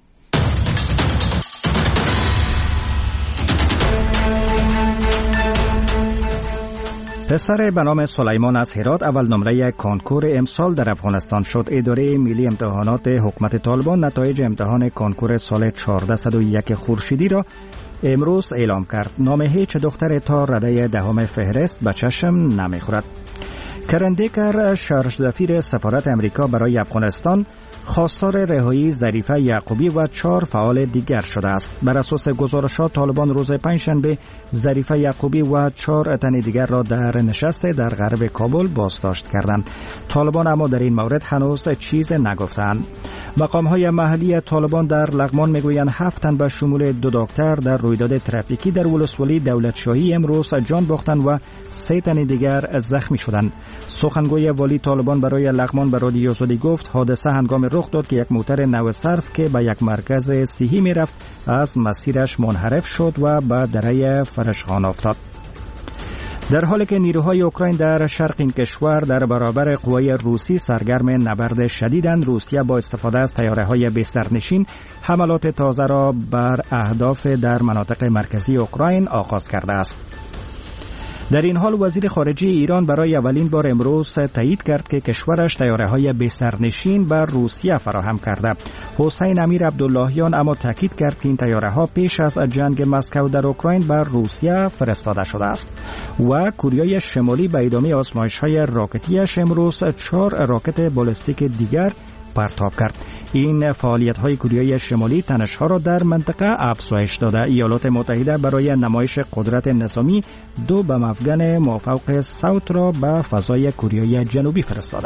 پسر به نام سلیمان از هرات اول نمره کنکور امسال در افغانستان شد. اداره ملی امتحانات حکومت طالبان نتایج امتحان کنکور سال چهارصد و یک خورشیدی را امروز اعلام کرد. نام هیچ دختر تا رده دهم فهرست به چشم نمیخورد. کرن دیکر شرج‌سفیر سفارت امریکا برای افغانستان خواستار رهایی ظریفه یعقوبی و چهار فعال دیگر شده است. بر اساس گزارشات طالبان روز پنجشنبه ظریفه یعقوبی و چهار تن دیگر را در نشست در غرب کابل بازداشت کردند. طالبان اما در این مورد هنوز چیز نگفتند. مقام‌های محلی طالبان در لغمان میگویند هفت تن به شمول دو دکتر در رویداد ترافیکی در ولسوالی دولتشاهی امروز جان باختند و سه تن دیگر زخمی شدند. سخنگوی والی طالبان برای لغمان به رادیو آزادی گفت حادثه هنگام رخ داد که یک موتر نو صرف که به یک مرکز صحی میرفت از مسیرش منحرف شد و به دره فرشخان افتاد. در حالی که نیروهای اوکراین در شرق این کشور در برابر قوای روسی سرگرم نبرد شدیدند، روسیه با استفاده از طیاره‌های بسترنشین حملات تازه را بر اهداف در مناطق مرکزی اوکراین آغاز کرده است. در این حال وزیر خارجه ایران برای اولین بار امروز تایید کرد که کشورش طیاره‌های بسترنشین بر روسیه فراهم کرده. حسین امیر عبداللهیان اما تاکید کرد که این طیاره‌ها پیش از جنگ مسکو در اوکراین بر روسیه فرستاده شده است. و کره شمالی به ادامه آزمایش‌های راکتیش امروز چهار راکت بالستیک دیگر پرتاب کرد. این فعالیت‌های کره شمالی تنش‌ها را در منطقه افزایش داده. ایالات متحده برای نمایش قدرت نظامی دو بمافگن مافوق صوت را به فضای کره جنوبی فرستاده.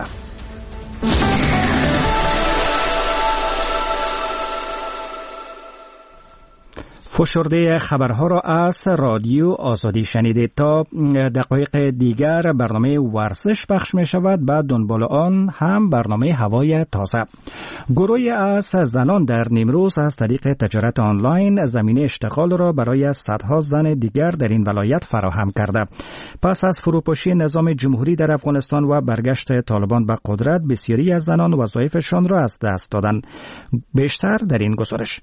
فشرده خبرها را از رادیو آزادی شنیدید. تا دقایق دیگر برنامه ورزش پخش می شود. بعد دنبال آن هم برنامه هوای تازه. گروهی از زنان در نیمروز از طریق تجارت آنلاین زمینه اشتغال را برای صدها زن دیگر در این ولایت فراهم کرده. پس از فروپاشی نظام جمهوری در افغانستان و برگشت طالبان به قدرت، بسیاری از زنان وظایفشان را از دست دادند. بیشتر در این گزارش.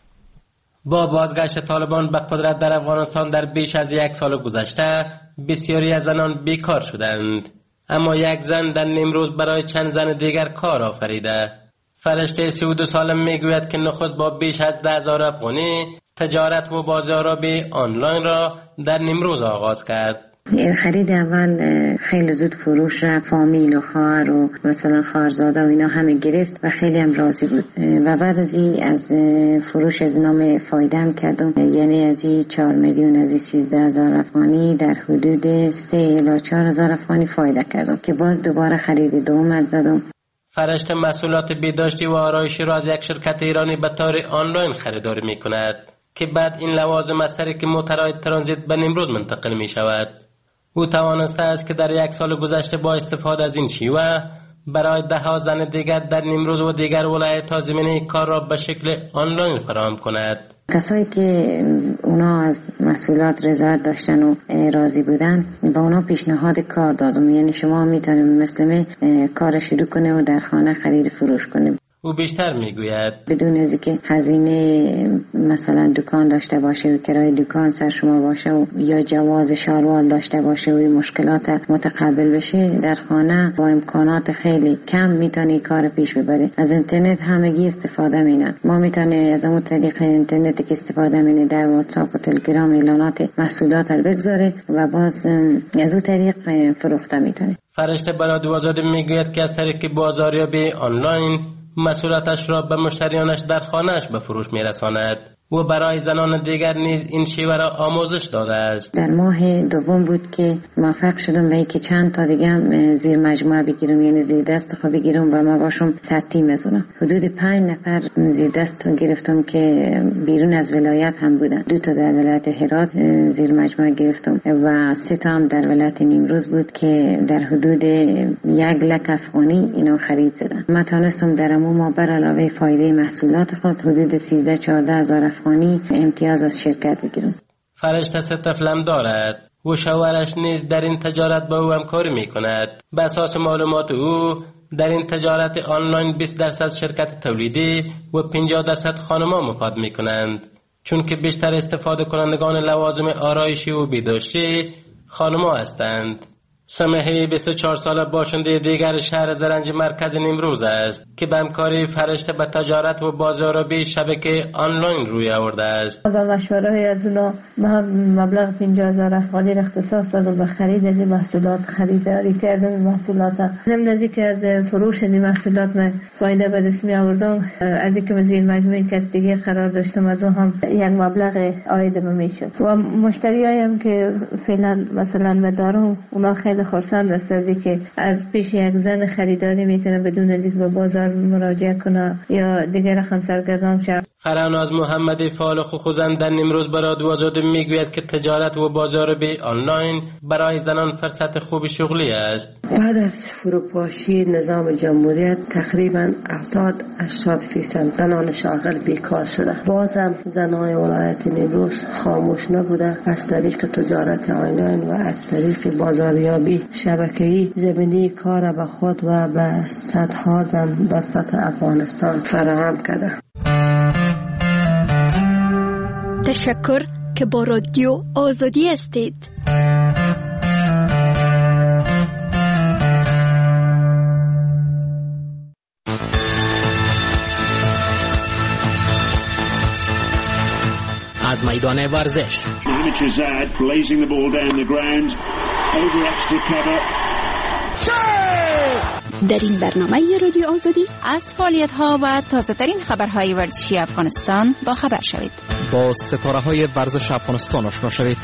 با بازگشت طالبان به قدرت در افغانستان در بیش از یک سال گذشته، بسیاری از زنان بیکار شدند. اما یک زن در نیمروز برای چند زن دیگر کار آفریده. فرشته سی و دو ساله میگوید که نخست با بیش از ده هزار افغانی تجارت و بازاریابی آنلاین را در نیمروز آغاز کرد. خرید اول خیلی زود فروش را فامیل و خواهر و مثلا خواهرزاده و اینا همه گرفت و خیلی هم راضی بود. و بعد از این از فروش از نام فایده هم کردم، یعنی از این چهار میلیون از این سیزده هزار افغانی در حدود سه الی چهار هزار افغانی فایده کردم که باز دوباره خرید دوم زدم. فرشته مسئولات بهداشتی و آرایشی را از یک شرکت ایرانی به طور آنلاین خریداری می کند که بعد این لوازم از طریق موترهای ترانزیت به نیمروز منتقل می شود. او توانسته است که در یک سال گذشته با استفاده از این شیوه برای ده ها زن دیگر در نیمروز و دیگر ولایت‌ها زمینه کار را به شکل آنلاین فراهم کند. کسایی که اونا از مسئولات رضایت داشتن و راضی بودن با اونا پیشنهاد کار دادم، یعنی شما میتونید مثل من کار شروع کنه و در خانه خرید فروش کنه. او بیشتر میگوید بدون از اینکه هزینه مثلا دکان داشته باشه و کرایه دکان سر شما باشه و یا جواز شاروال داشته باشه و مشکلات متقابل بشه، در خانه با امکانات خیلی کم میتونی کار پیش ببری. از اینترنت همگی استفاده مینن. ما میتونی از اون طریق اینترنتی که استفاده مینه در واتساپ و تلگرام اعلانات محصولات رو بگذاره و باز از اون طریق فروخته میتونی. فرشته برای دوازده میگوید که از طریق بازاریابی آنلاین مسئولیتش را به مشتریانش در خانهش به فروش میرساند. و برای زنان دیگر نیز این شیوه را آموزش داده است. در ماه دوم بود که موفق شدم به اینکه چند تا دیگه هم زیر مجموعه بگیرم، یعنی زیر دست خود بگیرم و ما باشم سرتیم بزنم. حدود پنج نفر زیر دست گرفتم که بیرون از ولایت هم بودن. دو تا در ولایت هرات زیر مجموعه گرفتم و سه تا هم در ولایت نیمروز بود که در حدود یک لک افغانی اینا خرید زدن. ما تونستم در امو ما بر علاوه فایده محصولات خود حدود سیزده چهارده هزار افغانی امتیاز از شرکت بگیرم. فرشته سه طفلم دارد و شوهرش نیز در این تجارت با او همکاری می کند. به اساس معلومات او در این تجارت آنلاین بیست درصد شرکت تولیدی و پنجاه درصد خانم‌ها مفاد می کنند، چون که بیشتر استفاده کنندگان لوازم آرایشی و بهداشتی خانم‌ها هستند. سمیحه بیست و چهار ساله باشنده دیگر شهر زرنج مرکز نیمروز است که به همکاری فرشته به تجارت و بازاریابی شبکه آنلاین روی آورده است. با مشوره از اونا من مبلغ پنجاه هزار افغانی را اختصاص دادم به خرید از این محصولات، خریداری کردم این محصولات. ضمن از اینکه از فروش از این محصولات من فایده به دست می آوردم، از اینکه وزیر مجموعه کسبگی قرار داشتم از اون هم یک مبلغ عاید به میشد و مشتریایی هم که فعلا مثلا به دارم اونا خیلی خرسند است از اینکه از پیش یک زن خریداری میکنه بدون از اینکه به بازار مراجعه کنه یا دیگر رقم سرگردان شد. فراناز محمدی فعال حقوق زن در نیمروز برای رادیو آزادی میگوید که تجارت و بازاریابی آنلاین برای زنان فرصت خوب شغلی است. بعد از فروپاشی نظام جمهوریت تقریبا هفتاد هشتاد فیصد زنان شاغل بیکار شده. بازم زنان ولایت نیمروز خاموش نبوده. از طریق تجارت آنلاین و از طریق بازاریابی شبکه‌ای زمینه کار به خود و به صدها زن در سطح افغانستان فراهم کرده. تشکر که با رادیو آزادی هستید. از میدان ورزش در این برنامه رادیو آزادی از فعالیت‌ها و تازه‌ترین خبرهای ورزشی افغانستان با خبر شوید. با ستاره‌های ورزش افغانستان آشنا شوید.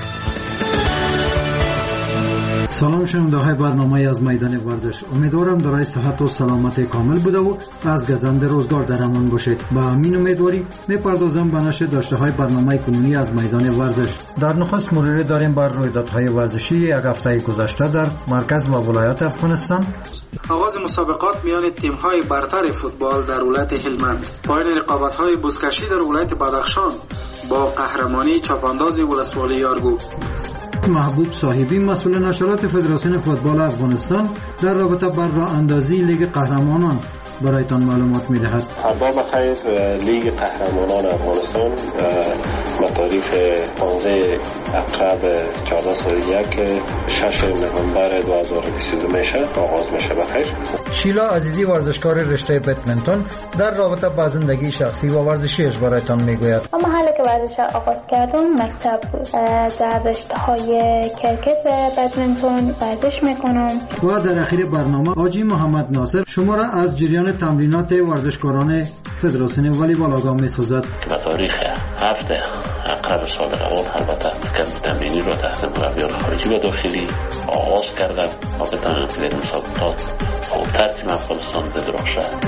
سلام شنونده‌های برنامه از میدان ورزش. امیدوارم برای صحت و سلامت کامل بوده و از گزند روزگار در امان باشید. با همین امیدواری میپردازم به نشر داشته‌های برنامه کنونی از میدان ورزش. در نخست مروری داریم بر رویدادهای ورزشی یک هفته گذشته در مرکز و ولایت افغانستان. آغاز مسابقات میان تیم‌های برتر فوتبال در ولایت هلمند. پایان رقابت‌های بزکشی در ولایت بدخشان با قهرمانی چاپانداز ولسوالی یارگو. محبوب صاحبی مسئول نشرات فدراسیون فوتبال افغانستان در رابطه با راه اندازی لیگ قهرمانان برایتان معلومات می‌دهد. فردا بخیر لیگ قهرمانان افغانستان به تاریخ پانزده عقرب چهارده صفر یک شش نوامبر دو هزار و بیست و دو میشه آغاز میشه. بخیر. شیلا عزیزی ورزشکار رشته بدمنتون در رابطه با زندگی شخصی و ورزشیش برایتان میگوید. اما حالا که ورزش آغاز کردم مکتب بود. در رشته‌های کرکت بدمنتون ورزش میکنم. و در اخیر برنامه آجی محمد ناصر شما را از جریان تمرینات ورزشکاران فدراسیون والیبال آگاه می‌سازد. به تاریخ هفته عقرب سال روان البته کم تمرینی را تحت مربیان خارجی و داخلی آغاز کردم تا بتوانم که در مسابقات خوبتر تیم افغانستان بدرخشد.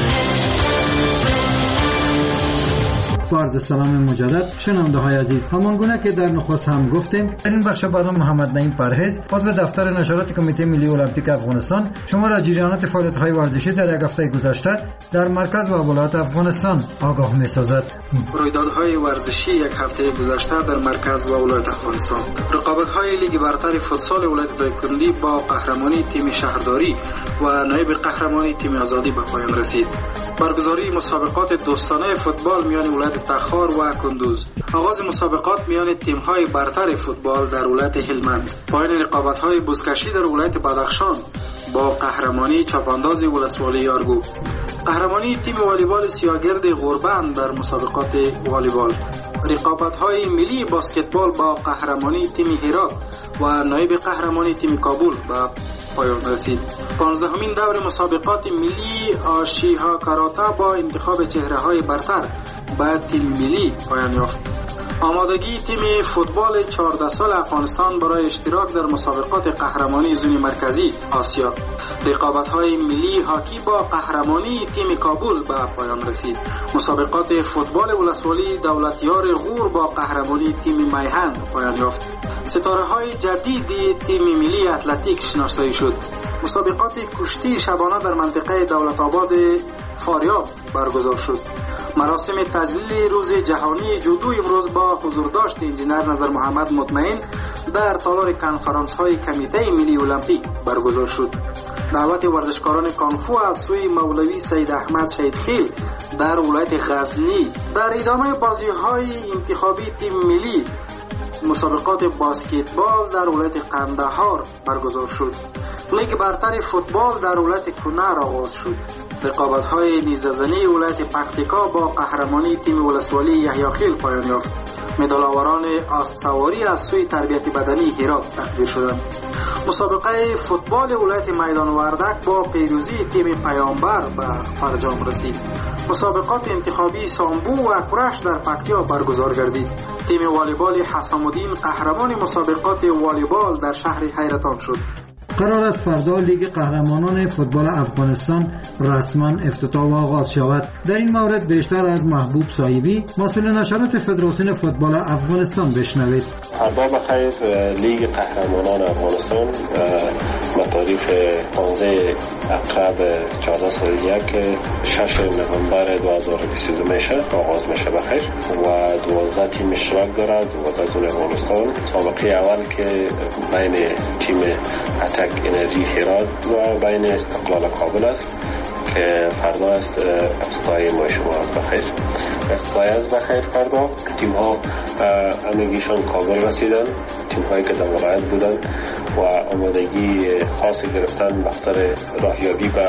عرض سلام مجدد شنونده های عزیز. همان گونه که در نخست هم گفتیم در این بخش برنامه محمد نعیم پرهیز عضو دفتر نشرات کمیته ملی المپیک افغانستان شما را جریانات فعالیت های ورزشی در یک هفته گذشته در مرکز و ولایت افغانستان آگاه می سازد. رویدادهای ورزشی یک هفته گذشته در مرکز و ولایت افغانستان. رقابت های لیگ برتر فوتسال ولایت دایکنډي با قهرمانی تیم شهرداری و نایب قهرمانی تیم آزادی به پایان رسید. برگزاری مسابقات دوستانه فوتبال میان ولایت تخار و کندوز. آغاز مسابقات میان تیم‌های برتر فوتبال در ولایت هلمند. پایان رقابت‌های بزکشی در ولایت بدخشان با قهرمانی چاپانداز ولسوالی یارگو. قهرمانی تیم والیبال سیاگرد غربند در مسابقات والیبال. رقابت‌های ملی باسکتبال با قهرمانی تیم هرات و نایب قهرمانی تیم کابل با پایان رسید. پانزدهمین دور مسابقات ملی آشیها کاراته با انتخاب چهره‌های برتر به تیم ملی پایان یافت. آمادگی تیم فوتبال چهارده سال افغانستان برای اشتراک در مسابقات قهرمانی زون مرکزی آسیا. رقابت‌های ملی هاکی با قهرمانی تیم کابل به پایان رسید. مسابقات فوتبال ولسوالی دولتیار غور با قهرمانی تیم میهن پایان یافت. ستاره‌های جدید تیم ملی اتلتیک شناسایی شد. مسابقات کشتی شبانه در منطقه دولت آباد فاریاب برگزار شد. مراسم تجلیل روز جهانی جودو امروز با حضور داشت انجینر نظر محمد مطمئن در تالار کنفرانس های کمیته ملی المپیک برگزار شد. دعوت ورزشکاران کانفو از سوی مولوی سید احمد شهیدخیل در ولایت غزنی. در ادامه بازی های انتخابی تیم ملی مسابقات باسکتبال در ولایت قندهار برگزار شد. لیگ برتر فوتبال در ولایت کنر آغاز شد. رقابت‌های نیزه‌زنی ولایت پکتیکا با قهرمانی تیم ولسوالی یحیی پایان یافت. مدال آوران اسب سواری از سوی تربیت بدنی هرات تقدیر شدند. مسابقه فوتبال ولایت میدان وردک با پیروزی تیم پیامبر به فرجام رسید. مسابقات انتخابی سامبو و کرش در پکتیا برگزار گردید. تیم والیبال حسام الدین قهرمان مسابقات والیبال در شهر حیرتان شد. قرار است فردا لیگ قهرمانان فوتبال افغانستان رسما افتتاح و آغاز شود. در این مورد بیشتر از محبوب صاحبی مسئول نشرات فدراسیون فوتبال افغانستان بشنوید. فردا بخیر لیگ قهرمانان افغانستان به تاریخ پانزده عقرب چهارده صد و یک شش نوامبر دو هزار و بیست و دو میشه آغاز میشه بخیر و دوازده تیم اشتراک دارد. دوازده تیم افغانستان. مسابقه اول که بین تیم اتک انرژی هرات و بین استقلال کابل است که فردا است افتتاحیه ما شما بخیر. افتتاحیه است بخیر فردا. تیم ها همگیشان کابل رسیدن. تیم هایی که در ولایت بودن و آمادگی خاصی گرفتن بخاطر راهیابی به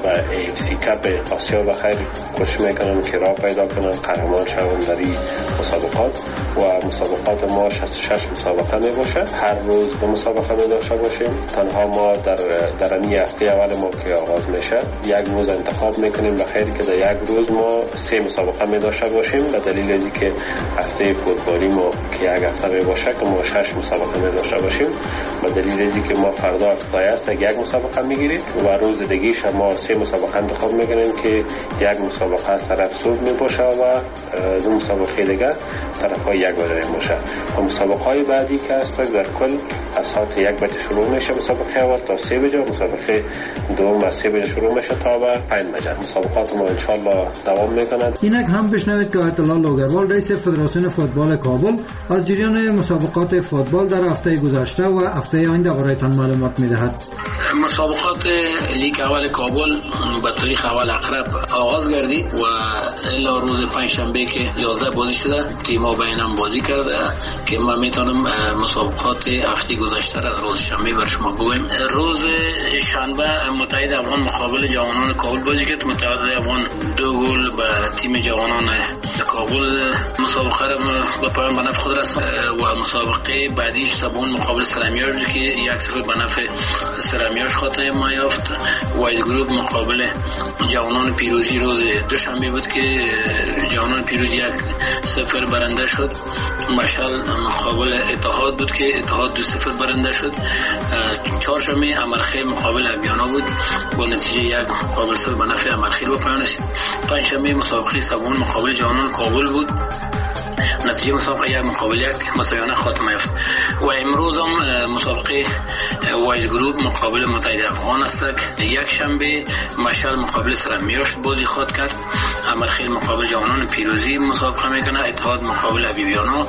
ای اف سی کپ آسیا بخیر کوشش میکنن که راه پیدا کنن قهرمان شوند در این مسابقات و مسابقات ما شصت و شش مسابقه می باشه. هر روز دو مسابقه می داشته باشیم. تنها ما در در این هفته اول ما که آغاز میشه یک روز انتخاب میکنیم بخیر که در یک روز ما سه مسابقه می داشته باشیم به دلیل اینکه هفته فوتبالی ما که یک هفته می باشه که ما شش مسابقه می داشته باشیم به دلیل اینکه ما فردا افتتاحیه است یک مسابقه میگیریم و روز دیگه ما سه مسابقه انتخاب میکنیم که یک مسابقه از طرف صبح می باشه و دو مسابقه دیگه طرف های یک بجه باشه. و مسابقه های بعدی که هست در کل از ساعت یک بجه شروع میشه مسابقه اول تا سه بجه. مسابقه دوم از سه بجه شروع میشه تا به پنج بجه. مسابقات ما انشالله دوام میکنند. اینک هم بشنوید که آیت الله لوگروال رئیس فدراسیون فوتبال کابل از جریان مسابقات فوتبال در هفته گذشته و هفته آینده برایتان معلومات میدهد. مسابقات لیگ اول کابل به تاریخ اول عقرب آغاز گردید و الا روز پنجشنبه که یازده بازی شده تیم‌ها بینم بازی کرده که ما میتونم مسابقات هفته گذشته را روز شنبه بر شما بگویم. روز شنبه متحد افغان مقابل جوانان کابل بازی کرد. متحد افغان دو گل به تیم جوانان کابل مسابقه را به پایان به نفع خود رساند و مسابقه بعدیش سبون مقابل سرامیاش که یک صفر به نفع سرامیاش خاطر ما یافت. واید گروپ مقابل جوانان پیروزی روز دوشنبه بود که جوانان پیروزی یک صفر برنده شد. مشال مقابل اتحاد بود که اتحاد دو صفر برنده شد. چهارشنبه امرخیل مقابل ابیانا بود با نتیجه یک مقابل صفر به نفع امرخیل به پایان رسید. پنجشنبه مسابقه سوم مقابل جوانان کابل بود. نتیجه مسابقه یک مقابل یک مساویانه خاتمه یافت. و امروز هم مسابقه وایز گروپ مقابل متحد افغان است. یک شنبه مشال مقابل سرامیاش بازی خواهد کرد. امرخیل مقابل جوانان پیروزی مسابقه میکنه. اتحاد مقابل ابیبیانا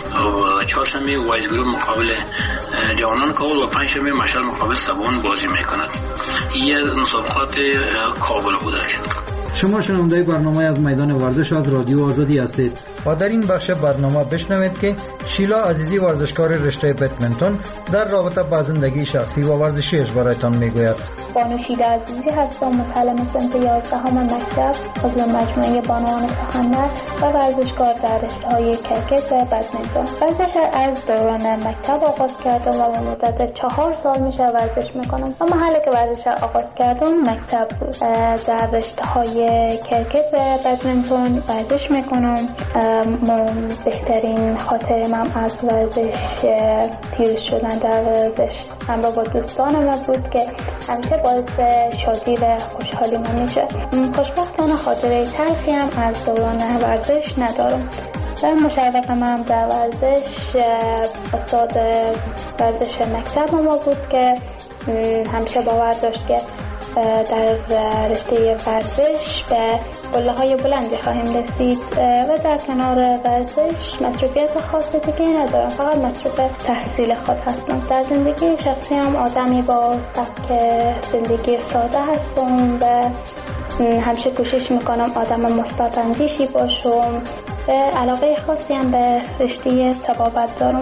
و چهارشنبه وایز گروپ مقابل جوانان کابل و پنجشنبه مشال مقابل سبون بازی میکند. این مسابقات کابل بوده. شما شنونده برنامه از میدان ورزش از رادیو آزادی هستید و در این بخش برنامه بشنوید که شیلا عزیزی ورزشکار رشته بدمنتون در رابطه با زندگی شخصی و ورزشیش برایتان میگوید. بانو شیده عزیزی هستم، متعلم صنف یازدهم مکتب عضو مجموعه بانوان سخنور و ورزشکار در رشته‌های کرکت و بدمینتون. ورزش از دوران مکتب آغاز کردم و به مدت چهار سال میشه ورزش میکنم. اما حالا که ورزش آغاز کردم مکتب بود. در رشته‌های کرکت و بدمینتون ورزش میکنم. بهترین خاطر من از ورزش پیروز شدن در ورزش همراه با دوستانم بود که همیشه باعث شادی و خوشحالی من میشه. خوشبختانه خاطره تلخی هم از دوران ورزش ندارم. در مشارکت من در ورزش استاد ورزش مکتب ما بود که همیشه باور داشت که در رشته ورزش به قله‌های بلندی خواهیم رسید و در کنار ورزش مصروفیت خاصی دیگه ندارم، فقط مصروف تحصیل خود هستم. در زندگی شخصی هم آدمی با سبک زندگی ساده هستم و همیشه کوشش میکنم آدم مثبت‌اندیشی باشم. علاقه خاصی هم به رشته طبابت دارم.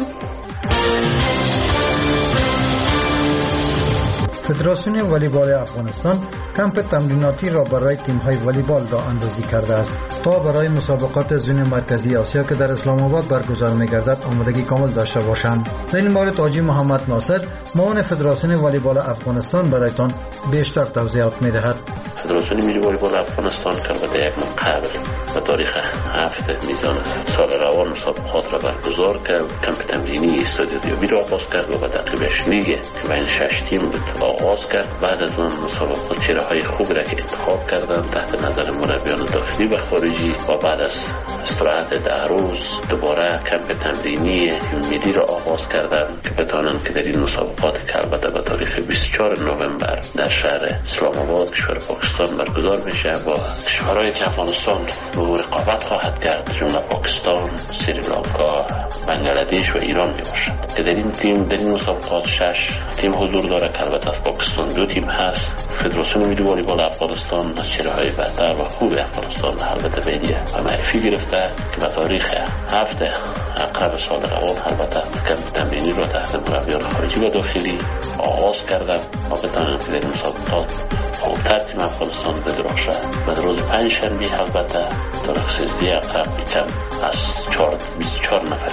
فدراسیون والیبال افغانستان کمپ تمریناتی را برای تیم‌های والیبال راه اندازی کرده است تا برای مسابقات زون مرکزی آسیا که در اسلام آباد برگزار می‌گردد آمادگی کامل داشته باشند. در این مورد حاجی محمد ناصر معاون فدراسیون والیبال افغانستان برایتان بیشتر توضیحات می‌دهد. فدراسیون ملی والیبال افغانستان که البته یک ماه قبل به تاریخ هفت میزان سال روان مسابقات را برگزار کرد، کمپ تمرینی استادیومی را آغاز کرد و به تعقیبش لیگ که بین شش تیم بود آغاز کرد. بعد از آن مسابقات چهره‌های خوب را که انتخاب کردند تحت نظر مربیان داخلی و خارجی و بعد از استراحت ده روز دوباره کمپ تمرینی ملی را آغاز کردند که بتوانند که در این مسابقات که البته به تاریخ بیست و چهارم نوامبر در شهر اسلام آباد کشور پاکستان برگزار میشه با کشورهایی که افغانستان رو رقابت خواهد کرد، جمله پاکستان، سریلانکا، بنگلادش و ایران میباشد که در این تیم در این مسابقات شش تیم حضور داره که البته از پاکستان دو تیم هست. فدراسیون ملی والیبال افغانستان از چهره‌های بهتر و خوب افغانستان البته بیدیه و معرفی گرفته که به تاریخ هفت اقرب سال روان البته کمپ تمرینی را تحت مربیان خارجی و داخلی آغاز کردن و بتوانند که در این مسابقات خوبتر تیم افغانستان بدرخشه. و در روز پنج شنبه البته تاریخ سیزده اقرب کم از بیست و چهار نفر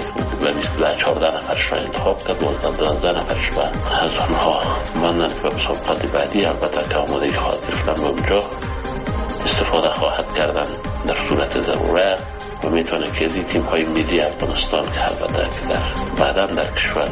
و چهارده نفرش را انتخاب کرد و دوازده نفرش و از آنها ماندن که به مسابقات بعدی البته که آمادگی خواهد گرفتن و اونجا استفاده خواهد کردن در صورت ضرورت و میتونه که از این تیم های ملی افغانستان که البته که در بعدا در کشور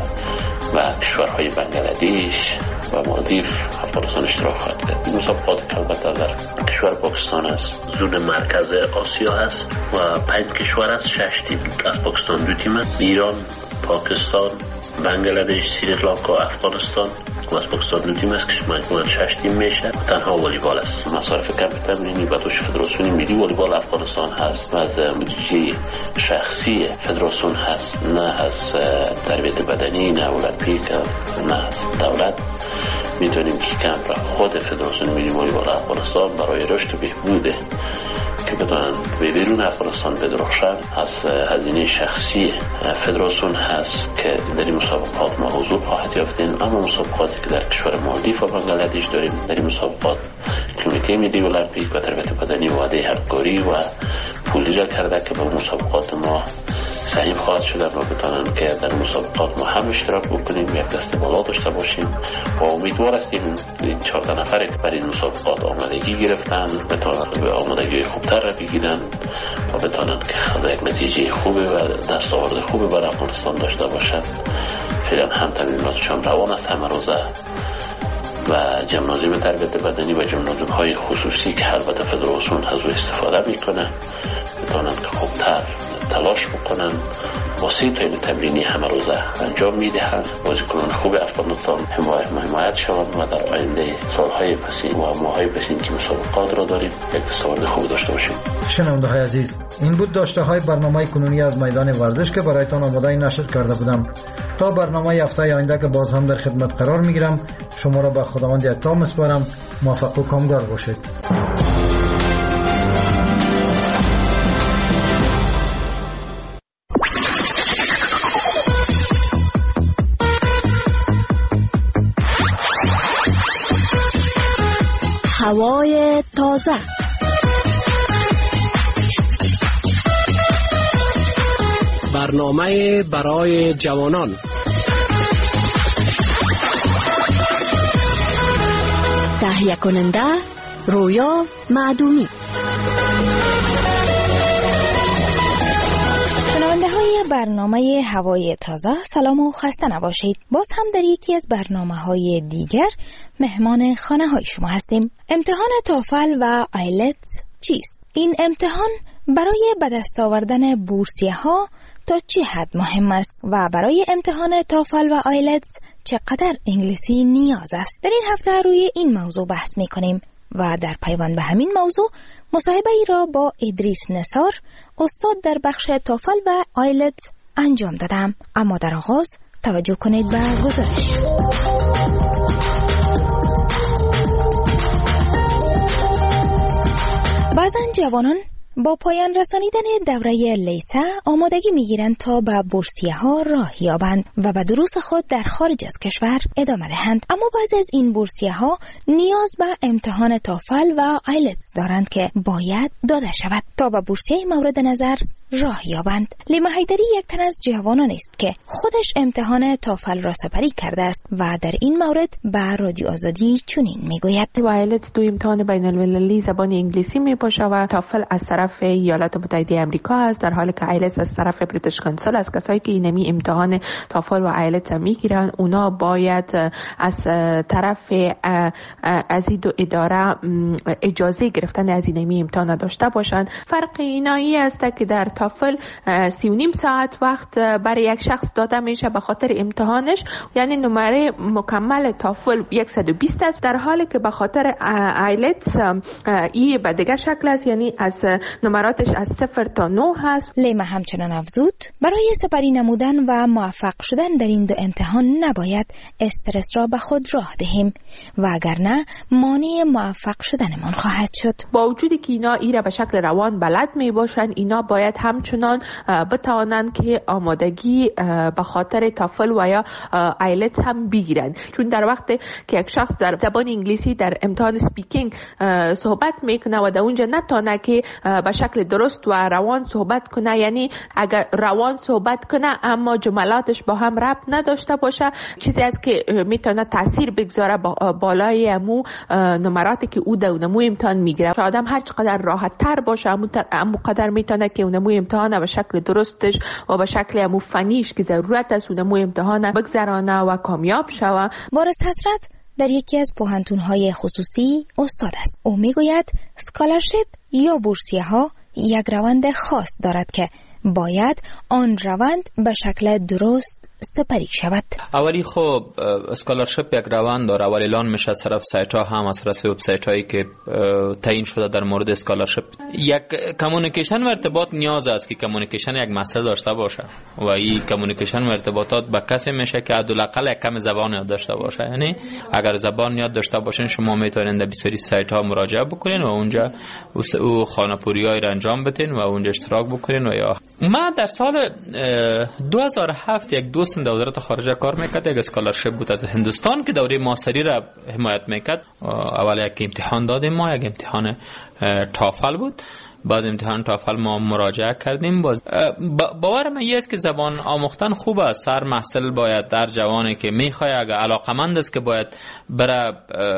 و کشورهای بنگلادش و مالدیو افغانستان اشتراک خواهد کرد. این مسابقات که البته در کشور پاکستان است، زون مرکز آسیا هست و پنج کشور است، شش تیم از پاکستان دو تیم است، ایران، پاکستان، بنگلادش، سریلانکا، افغانستان و از پاکستان دو تیم است که مجموعاً شش تیم میشه. تنها والیبال است. مصارف کمپ تمرینی به دوش فدراسیون ملی والیبال افغانستان هست و از بودجه شخصی فدراسیون هست، نه از تربیت بدنی، نه المپیک، نه از دولت. میتونیم که کمپ را خود فدراسیون ملی والیبال افغانستان برای رشد و بهبود که بتونن به بیرون افغانستان بدرخشن از هزینه شخصی فدراسیون هست که در این مسابقات ما حضور خواهد یافتیم. اما مسابقاتی که در کشور مالدیو و بنگلادش داریم، در این مسابقات کمیته ملی المپیک و تربیت بدنی وعده همکاری و پولی را کرده که به مسابقات ما سهیم خواهد شده و بتونن که در مسابقات ما هم اشتراک بکنیم، یک دست بالا داشته باشیم و امیدوار هستیم این چهارده نفری که برای این مسابقات آمادگی گرفتن بتونن به آمادگی خوبتر را بگیرن و بتونن که یک نتیجه خوبه و دستاورد خوبه برای افغانستان داشته باشن. فعلا هم تمریناتشان روان است همه روزه و جمنازیم تربیت بدنی و جمنازیم های خصوصی که البته فدراسیون از او استفاده میکنه بتونن که خوبتر تلاش بکنن واسه تا این تمرینی همه روزه انجام میدهن. بازیکنان خوب افغانستان حمایت شوند و در آینده سالهای پسین و ماهای پسین که مسابقات را داریم یک دستاورد خوب داشته باشیم. شنونده های عزیز، این بود داشته های برنامه کنونی از میدان ورزش که برایتان آماده نشر کرده بودم. تا برنامه هفته آینده که باز هم در خدمت قرار میگیرم، شما را به خداوند یکتا میسپارم. موفق و کامگار باشید. هوای تازه. برنامه برای جوانان. تهیه کننده رویا معدومی. شنونده های برنامه هوای تازه، سلام و خسته نباشید. باز هم در یکی از برنامه های دیگر مهمان خانه های شما هستیم. امتحان توفل و آیلتس چیست؟ این امتحان برای به دست آوردن بورسیه ها تا چه حد مهم است و برای امتحان توفل و آیلتس چقدر انگلیسی نیاز است؟ در این هفته روی این موضوع بحث می کنیم و در پیوند به همین موضوع مصاحبه ای را با ادریس نثار، استاد در بخش توفل و آیلتس انجام دادم. اما در آغاز توجه کنید به گزارش. بعضن جوانان با پایان رسانیدن دوره لیسه آمادگی میگیرند تا به بورسیه ها راه یابند و به دروس خود در خارج از کشور ادامه دهند. اما بعضی از این بورسیه ها نیاز به امتحان توفل و آیلتس دارند که باید داده شود تا به بورسیه مورد نظر راه یابند. لیما حیدری یک تن از جوانان است که خودش امتحان توفل را سپری کرده است و در این مورد به رادیو آزادی چنین میگوید: آیلتس دو امتحان بین المللی زبان انگلیسی می باشه و توفل از طرف ایالات متحده آمریکا است، در حالی که آیلتس از طرف بریتیش کانسل است. کسایی که اینمی امتحان توفل و آیلتس میگیرن اونا باید از طرف از این دو اداره اجازه گرفتن از اینمی امتحان داشته باشند. فرق اینایی است که در توفل سی و نیم ساعت وقت برای یک شخص داده میشه به خاطر امتحانش، یعنی نمره مکمل توفل صد و بیست است، در حالی که به خاطر آیلتس ای به دیگه شکل است، یعنی از نمراتش از صفر تا نه هست. لیما همچنان افزود برای سپری نمودن و موفق شدن در این دو امتحان نباید استرس را به خود راه دهیم و اگر نه مانع موفق شدنمان خواهد شد. با وجودی که اینا ای را به شکل روان بلد می باشند، اینا باید همچنان بتوانند که آمادگی به خاطر توفل و یا آیلتس هم بگیرند، چون در وقت که یک شخص در زبان انگلیسی در امتحان سپیکینگ صحبت میکنه و در اونجا نتونه که به شکل درست و روان صحبت کنه، یعنی اگر روان صحبت کنه اما جملاتش با هم ربط نداشته باشه، چیزی است که میتونه تاثیر بگذاره با بالای امو نمراتی که او در اونمو امتحان میگیره. که آدم هر چقدر راحت تر باشه امو قدر میتونه که اونمو امتحان به شکل درستش و به شکل امو فنیش که ضرورت است اونمو امتحان بگذرانه و کامیاب شوه. وارث حسرت در یکی از پوهنتون‌های خصوصی استاد است. او میگوید اسکالرشیپ یا بورسیه ها یک روند خاص دارد که باید آن روند به شکل درست سپری شود. اولی خب اسکالرشیپ یک روند داره، اولی اعلان میشه از طرف سایت ها هم از طرف وبسایت هایی که تعیین شده در مورد اسکالرشیپ. یک کمیونیکیشن و ارتباط نیاز است که کمیونیکیشن یک مسئله داشته باشه و این کمیونیکیشن و ارتباطات با کسی میشه که حداقل یک کم زبان یاد داشته باشه. یعنی اگر زبان یاد داشته باشین شما میتونید به بسیاری سایت ها مراجعه بکنین و اونجا او خانه‌پوریایی را انجام بدین و اونجا اشتراک بکنین. و یا من در سال دو هزار و هفت یک دوست در وزارت خارجه کار میکرد، یک اسکالرشیپ بود از هندوستان که دوره ماستری را حمایت میکرد. اول یک امتحان دادیم ما، یک امتحان توفل بود. بعد امتحان توفل ما مراجعه کردیم. باز باور من یه است که زبان آموختن خوب است. هر محصل باید در جوانی که میخواد اگه علاقمند است که باید بره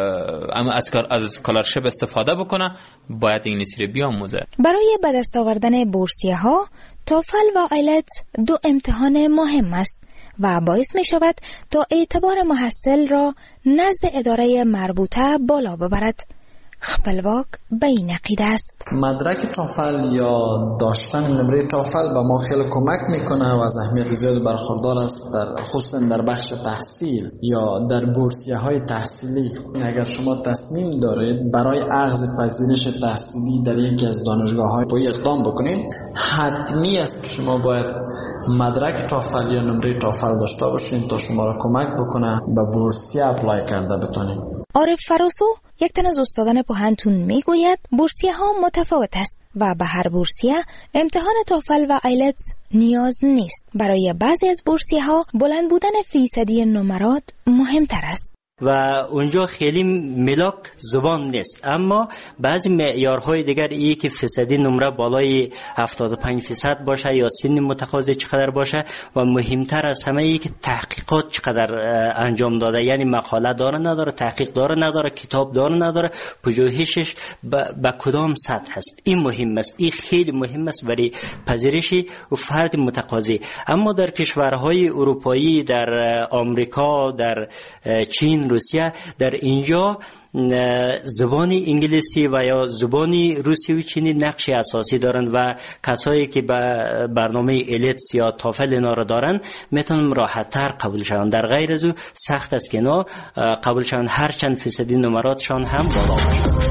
از اسکالرشیپ استفاده بکنه باید انگلیسی رو بیاموزه. برای به دست آوردن بورسیه ها توفل و آیلتس دو امتحان مهم است و باعث می شود تا اعتبار محصل را نزد اداره مربوطه بالا ببرد. خپلواک به این عقیده است. مدرک توفل یا داشتن نمره توفل به ما خیلی کمک میکنه و از اهمیت زیاد برخوردار است، در خصوصا در بخش تحصیل یا در بورسیه های تحصیلی. اگر شما تصمیم دارید برای اخذ پذیرش تحصیلی در یکی از دانشگاه های پایه اقدام بکنید، حتمی است که شما باید مدرک توفل یا نمره توفل داشته باشید تا شما را کمک بکنه به بورسیه اپلای کرده بتونید. عارف فراسو یک تن از استادان پوهنتون میگوید بورسیه ها متفاوت است و به هر بورسیه امتحان توفل و آیلتس نیاز نیست. برای بعضی از بورسیه ها بلند بودن فیصدی نمرات مهمتر است. و اونجا خیلی ملاک زبان نیست، اما بعضی معیارهای دیگر ای که فیصدی نمره بالای هفتاد و پنج درصد باشه یا سن متقاضی چقدر باشه و مهمتر از همه ای که تحقیقات چقدر انجام داده، یعنی مقاله داره نداره، تحقیق داره نداره، کتاب داره نداره، پژوهشش به کدام سطح هست. این مهم است، این خیلی مهم است برای پذیرش فرد متقاضی. اما در کشورهای اروپایی، در آمریکا، در چین، روسیه، در اینجا زبان انگلیسی و یا زبان روسی و چینی نقش اساسی دارند و کسایی که به برنامه ایلتس یا توفل اینا را دارن میتونن راحت تر قبول شوند. در غیر از او سخت است که اینا قبول شوند، هر چند فیصدی نمراتشان هم بالا باشه.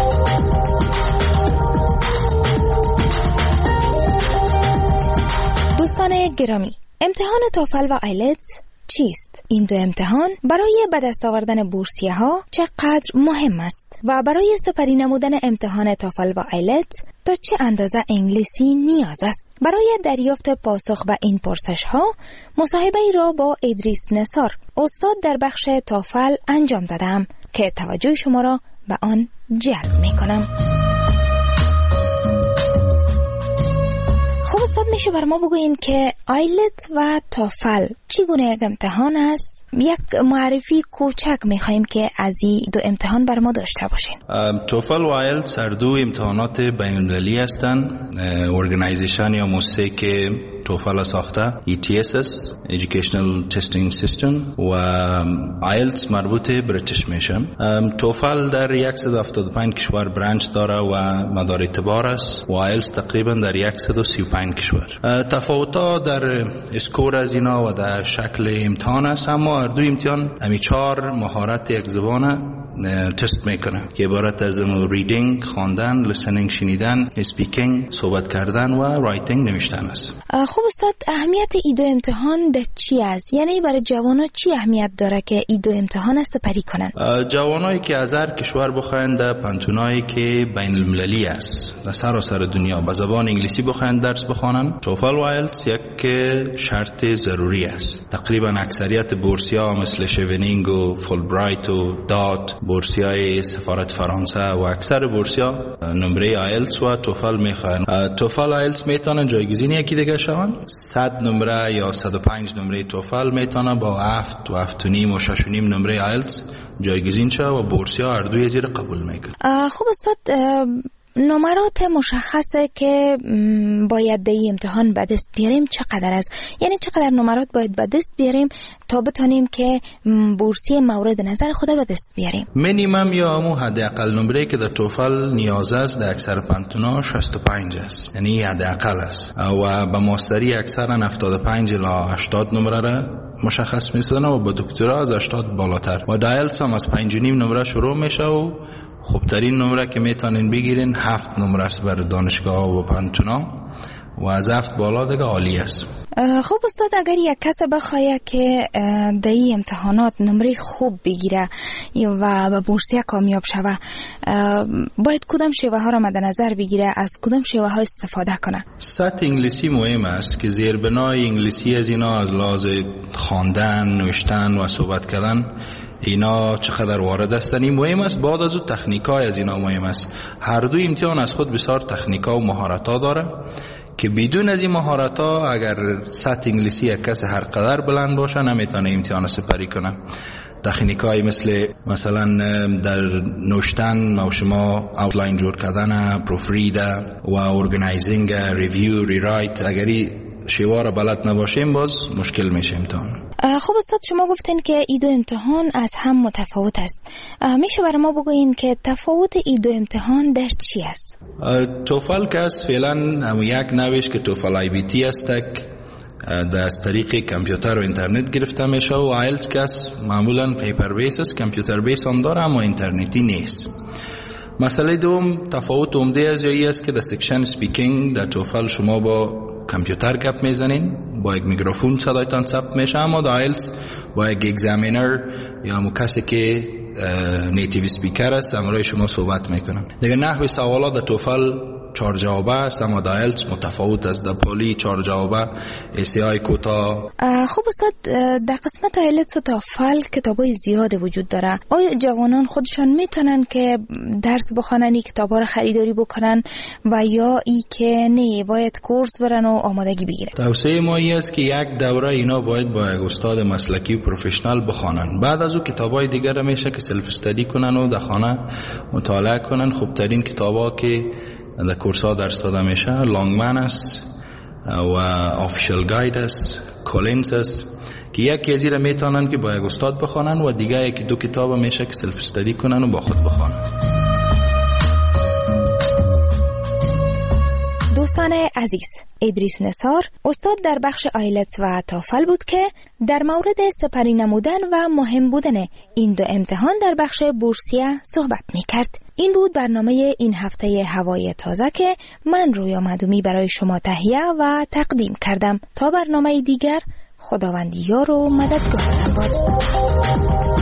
دوستان گرامی، امتحان توفل و آیلتس چیست؟ این دو امتحان برای به دست آوردن بورسیه ها چقدر مهم است و برای سپری نمودن امتحان توفل و آیلتس تا چه اندازه انگلیسی نیاز است؟ برای دریافت پاسخ به این پرسش ها مصاحبه را با ادریس نثار، استاد در بخش توفل انجام دادم که توجه شما را به آن جلب می کنم. خب استاد، میشه بر ما بگوین که آیلتس و توفل چگونه یک امتحان است؟ یک معرفی کوچک میخوایم که از این دو امتحان بر ما داشته باشین. توفل و آیلتس هر دو امتحانات بین المللی هستند. ارگانایزیشن یا موسسه که توفل ساخته ای تی اس اس Educational Testing System و آیلتس مربوط بریتیش میشه. توفل در صد و هفتاد و پنج کشور برانچ داره و مدار اعتبار است و آیلتس تقریبا در صد و سی و پنج کشور. تفاوت‌ها در اسکور از اینا و در شکل امتحان است، اما هر دو امتحان امی چهار مهارت یک زبان تست میکنه که عبارت از ریدینگ، خواندن، لیسنینگ شنیدن، اسپیکینگ صحبت کردن و رایتینگ نوشتن است. خب استاد، اهمیت این دو امتحان ده چی است؟ یعنی برای جوانا چی اهمیت داره که این دو امتحان سپری کنن؟ جوانایی که از هر کشور بخواین در پانتونایی که بین المللی است در سراسر دنیا به زبان انگلیسی بخواین درس بخوانن، توفل و آیلتس یک شرط ضروری است. تقریبا اکثریت بورسیا مثل شیونینگ و فولبرایت و دات، بورسیای سفارت فرانسه و اکثر بورسیا نمره آیلتس و توفل میخوان. توفل آیلتس میتونن جایگزین یکی دیگه شون. صد نمره یا صد و پنج نمره توفل میتونه با هفت و هفت و نیم و شش و نیم نمره آیلتس جایگزین شه و بورسیا هر دوی زیر قبول میکنه. خب استاد، نمرات مشخصه که باید در امتحان به دست بیاریم چقدر است؟ یعنی چقدر نمرات باید به دست بیاریم تا بتونیم که بورسیه مورد نظر خود به دست بیاریم؟ مینیمم یا همون حداقل نمره که در توفل نیاز است در اکثر پانتونا شصت و پنج است، یعنی حداقل است و به ماستری اکثرا هفتاد و پنج الی هشتاد نمره را مشخص می‌سازن و با دکترا از هشتاد بالاتر. و دایلتس هم از پنج و نیم نمره شروع میشه و خوبترین نمره که میتونین بگیرین هفت نمره است برای دانشگاه و پانتونا و از هفت بالا دیگه عالی است. خب استاد، اگر یک کس بخواد که در این امتحانات نمره خوب بگیره و به بورسیه کامیاب شوه، باید کدام شیوه ها را مد نظر بگیره، از کدام شیوه ها استفاده کنه؟ سطح انگلیسی مهم است که زیربنای انگلیسی از اینا از لحاظ خواندن، نوشتن و صحبت کردن اینا چقدر وارد هستن این مهم است. بعد از اون تکنیکای از اینا مهم است. هر دو امتحان از خود بسیار تکنیکا و مهارت‌ها داره که بدون از این مهارت‌ها اگر سطح انگلیسی یک کس هر قدر بلند باشه نمیتونه امتحان سپری کنه. تکنیکای مثل مثلا در نوشتن و شما اوتلاین جور کردن، پروفرید و ارگانایزینگ، ریویو، ریرایت، اگری شیوه بلد نباشیم باز مشکل میشه امتحان. خب استاد، شما گفتین که این دو امتحان از هم متفاوت است. میشه برای ما بگوین که تفاوت این دو امتحان در چی است؟ توفل که از فعلا هم یک نوش که توفل آی بی تی است در از طریق کامپیوتر و اینترنت گرفته میشه و آیلتس که از معمولا پیپر بیس است، کامپیوتر بیس هم داره اما اینترنتی نیست. مسئله دوم تفاوت عمده از یایی است که در سکشن سپیکینگ در توفل شما با کامپیوتر گپ میزنین، با یک میکروفون صدایتان ثبت میشه، اما در آیلتس با یک اگزامینر یا همون کسی که نیتیو سپیکر است همراه شما صحبت میکنن. دیگه نحوه سوالات در توفل چهار جوابه است، اما در ایلتس متفاوت است. در پولی چهار جوابه ایسی آی کوتا. خب استاد، در قسمت ایلتس و تافل کتابای زیاد وجود داره. آیا جوانان خودشان میتونن که درس بخونن، این کتابا رو خریداری بکنن و یا ای که نه باید کورس برن و آمادگی بگیرن؟ توصیه ما این است که یک دوره اینا باید با یک استاد مسلکی و پروفشنال بخوانن. بعد از اون کتابای دیگر میشه که سلف استادی کنن و در خانه مطالعه کنن. خوب ترین کتابا که در کورس ها درس داده میشه لانگمن است و آفیشال گاید است، کولینز است، که یکی از اینا میتونن که با یک استاد بخوانن و دیگه یکی دو کتاب میشه که سلف استادی کنن و با خود بخوانن. دوستان عزیز، ادریس نثار استاد در بخش آیلتس و تافل بود که در مورد سپری نمودن و مهم بودن این دو امتحان در بخش بورسیه صحبت میکرد. این بود برنامه این هفته هوای تازه که من رویا مدومی برای شما تهیه و تقدیم کردم. تا برنامه دیگر، خداوند یار و مددگارتان باد.